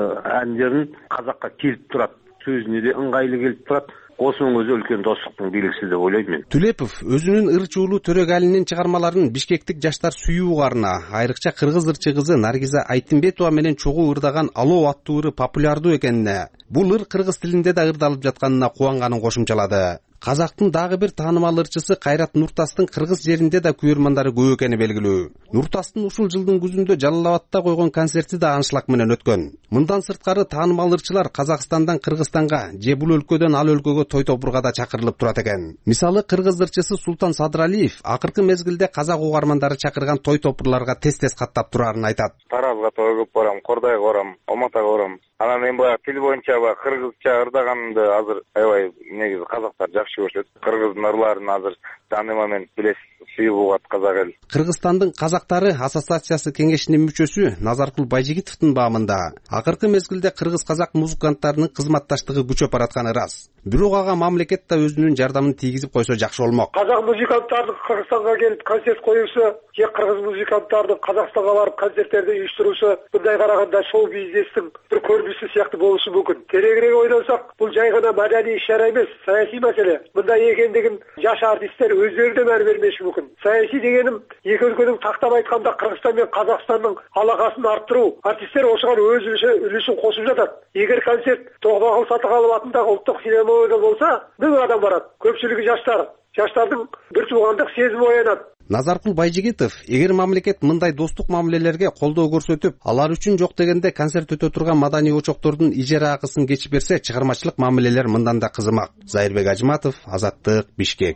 [SPEAKER 24] әндерин казакка келип турат, сөзүнө да ыңгайлуу келип турат. Осунун өзү үлкен достуктун белгиси деп ойлойм мен.
[SPEAKER 6] Түлепов өзүнүн ырчы уулу Төрегалинин чыгармаларын бишкектик жаштар сүйүү угарына, айрыкча кыргыз ырчы кызы Наргиза Айтымбетова менен чогуу ырдаган Алоо аттуу ыры популярдуу экенине, бул ыр кыргыз тилинде да ырдалып жатканына кубанганын кошумчалады. Казактын дагы бир таанымал ырчысы Кайрат Нуртастын кыргыз жеринде да көрөрмандары көп экени белгилүү. Нуртастын ушул жылдын күзүндө Жалал Абадта койгон концерти да аншлаг менен өткөн. Мындан сырткары таанымал ырчылар Казакстандан Кыргызстанга же бул өлкөдөн ал өлкөгө той топурга да чакырылып турат экен. Мисалы кыргыз ырчысы Султан Садыралиев акыркы мезгилде казак угармандары чакырган той топурларга тез-тез каттап турарын айтат.
[SPEAKER 25] Таразга тойго барам, Кордойго барам, Алматага барам. Анан эми баягы тил боюнча баягы кыргызча ырдаганымды азыр аябай негизи казактар жакшы көрүшөт. Кыргыздын ырларын азыр таныма менен билесиз, сүйүп угат казак эл.
[SPEAKER 6] Кыргызстандын казактары ассоциациясы кеңешинин мүчөсү Назаркул Байжигитовдун баамында акыркы мезгилде кыргыз-казак музыканттарынын кызматташтыгы күчөп баратканы ырас. бирок ага мамлекет да өзүнүн жардамын тийгизип койсо жакшы болмок.
[SPEAKER 10] Казак музыканттары Кыргызстанга келип концерт коюусу же кыргыз музыканттары Казакстанга барып концерттерди уюштуруусу мындай караганда шоу бизнестин бир көрүнүшү сыяктуу болушу мүмкүн. Тереңирээк ойлонсок, бул жай гана маданий иш-чара эмес, саясий маселе. Мындай экендигин жаш артисттер өздөрү да маар бермеши мүмкүн. Саясий дегеним эки өлкөнүн тактап айтканда Кыргызстан менен Казакстандын алакасын арттыруу. Артисттер ошого өз үлүшүн кошуп жатат. Эгер концерт Тогбагыл Сатыгалов атындагы улуттук филармонияда болсо, миң адам барат. Көпчүлүгү жаштар. Жаштардын бир туугандык сезими оянат.
[SPEAKER 6] Назаркул Байжигитов, эгер мамлекет мындай достук мамилелерге колдоо көрсөтүп, алар үчүн жок дегенде концерт өтө турган маданий очоктордун ижара акысын кечип берсе, чыгармачылык мамилелер мындан да кызымак. Зайырбек Ажыматов, Азаттык, Бишкек.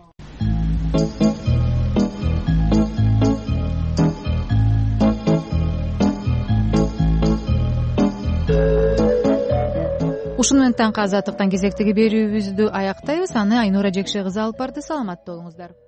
[SPEAKER 1] Ушуну менен таңкы Азаттыктан кезектеги берүүбүздү аяктайбыз. Аны Айнура Жекше кызы алып барды. Саламатта болуңуздар.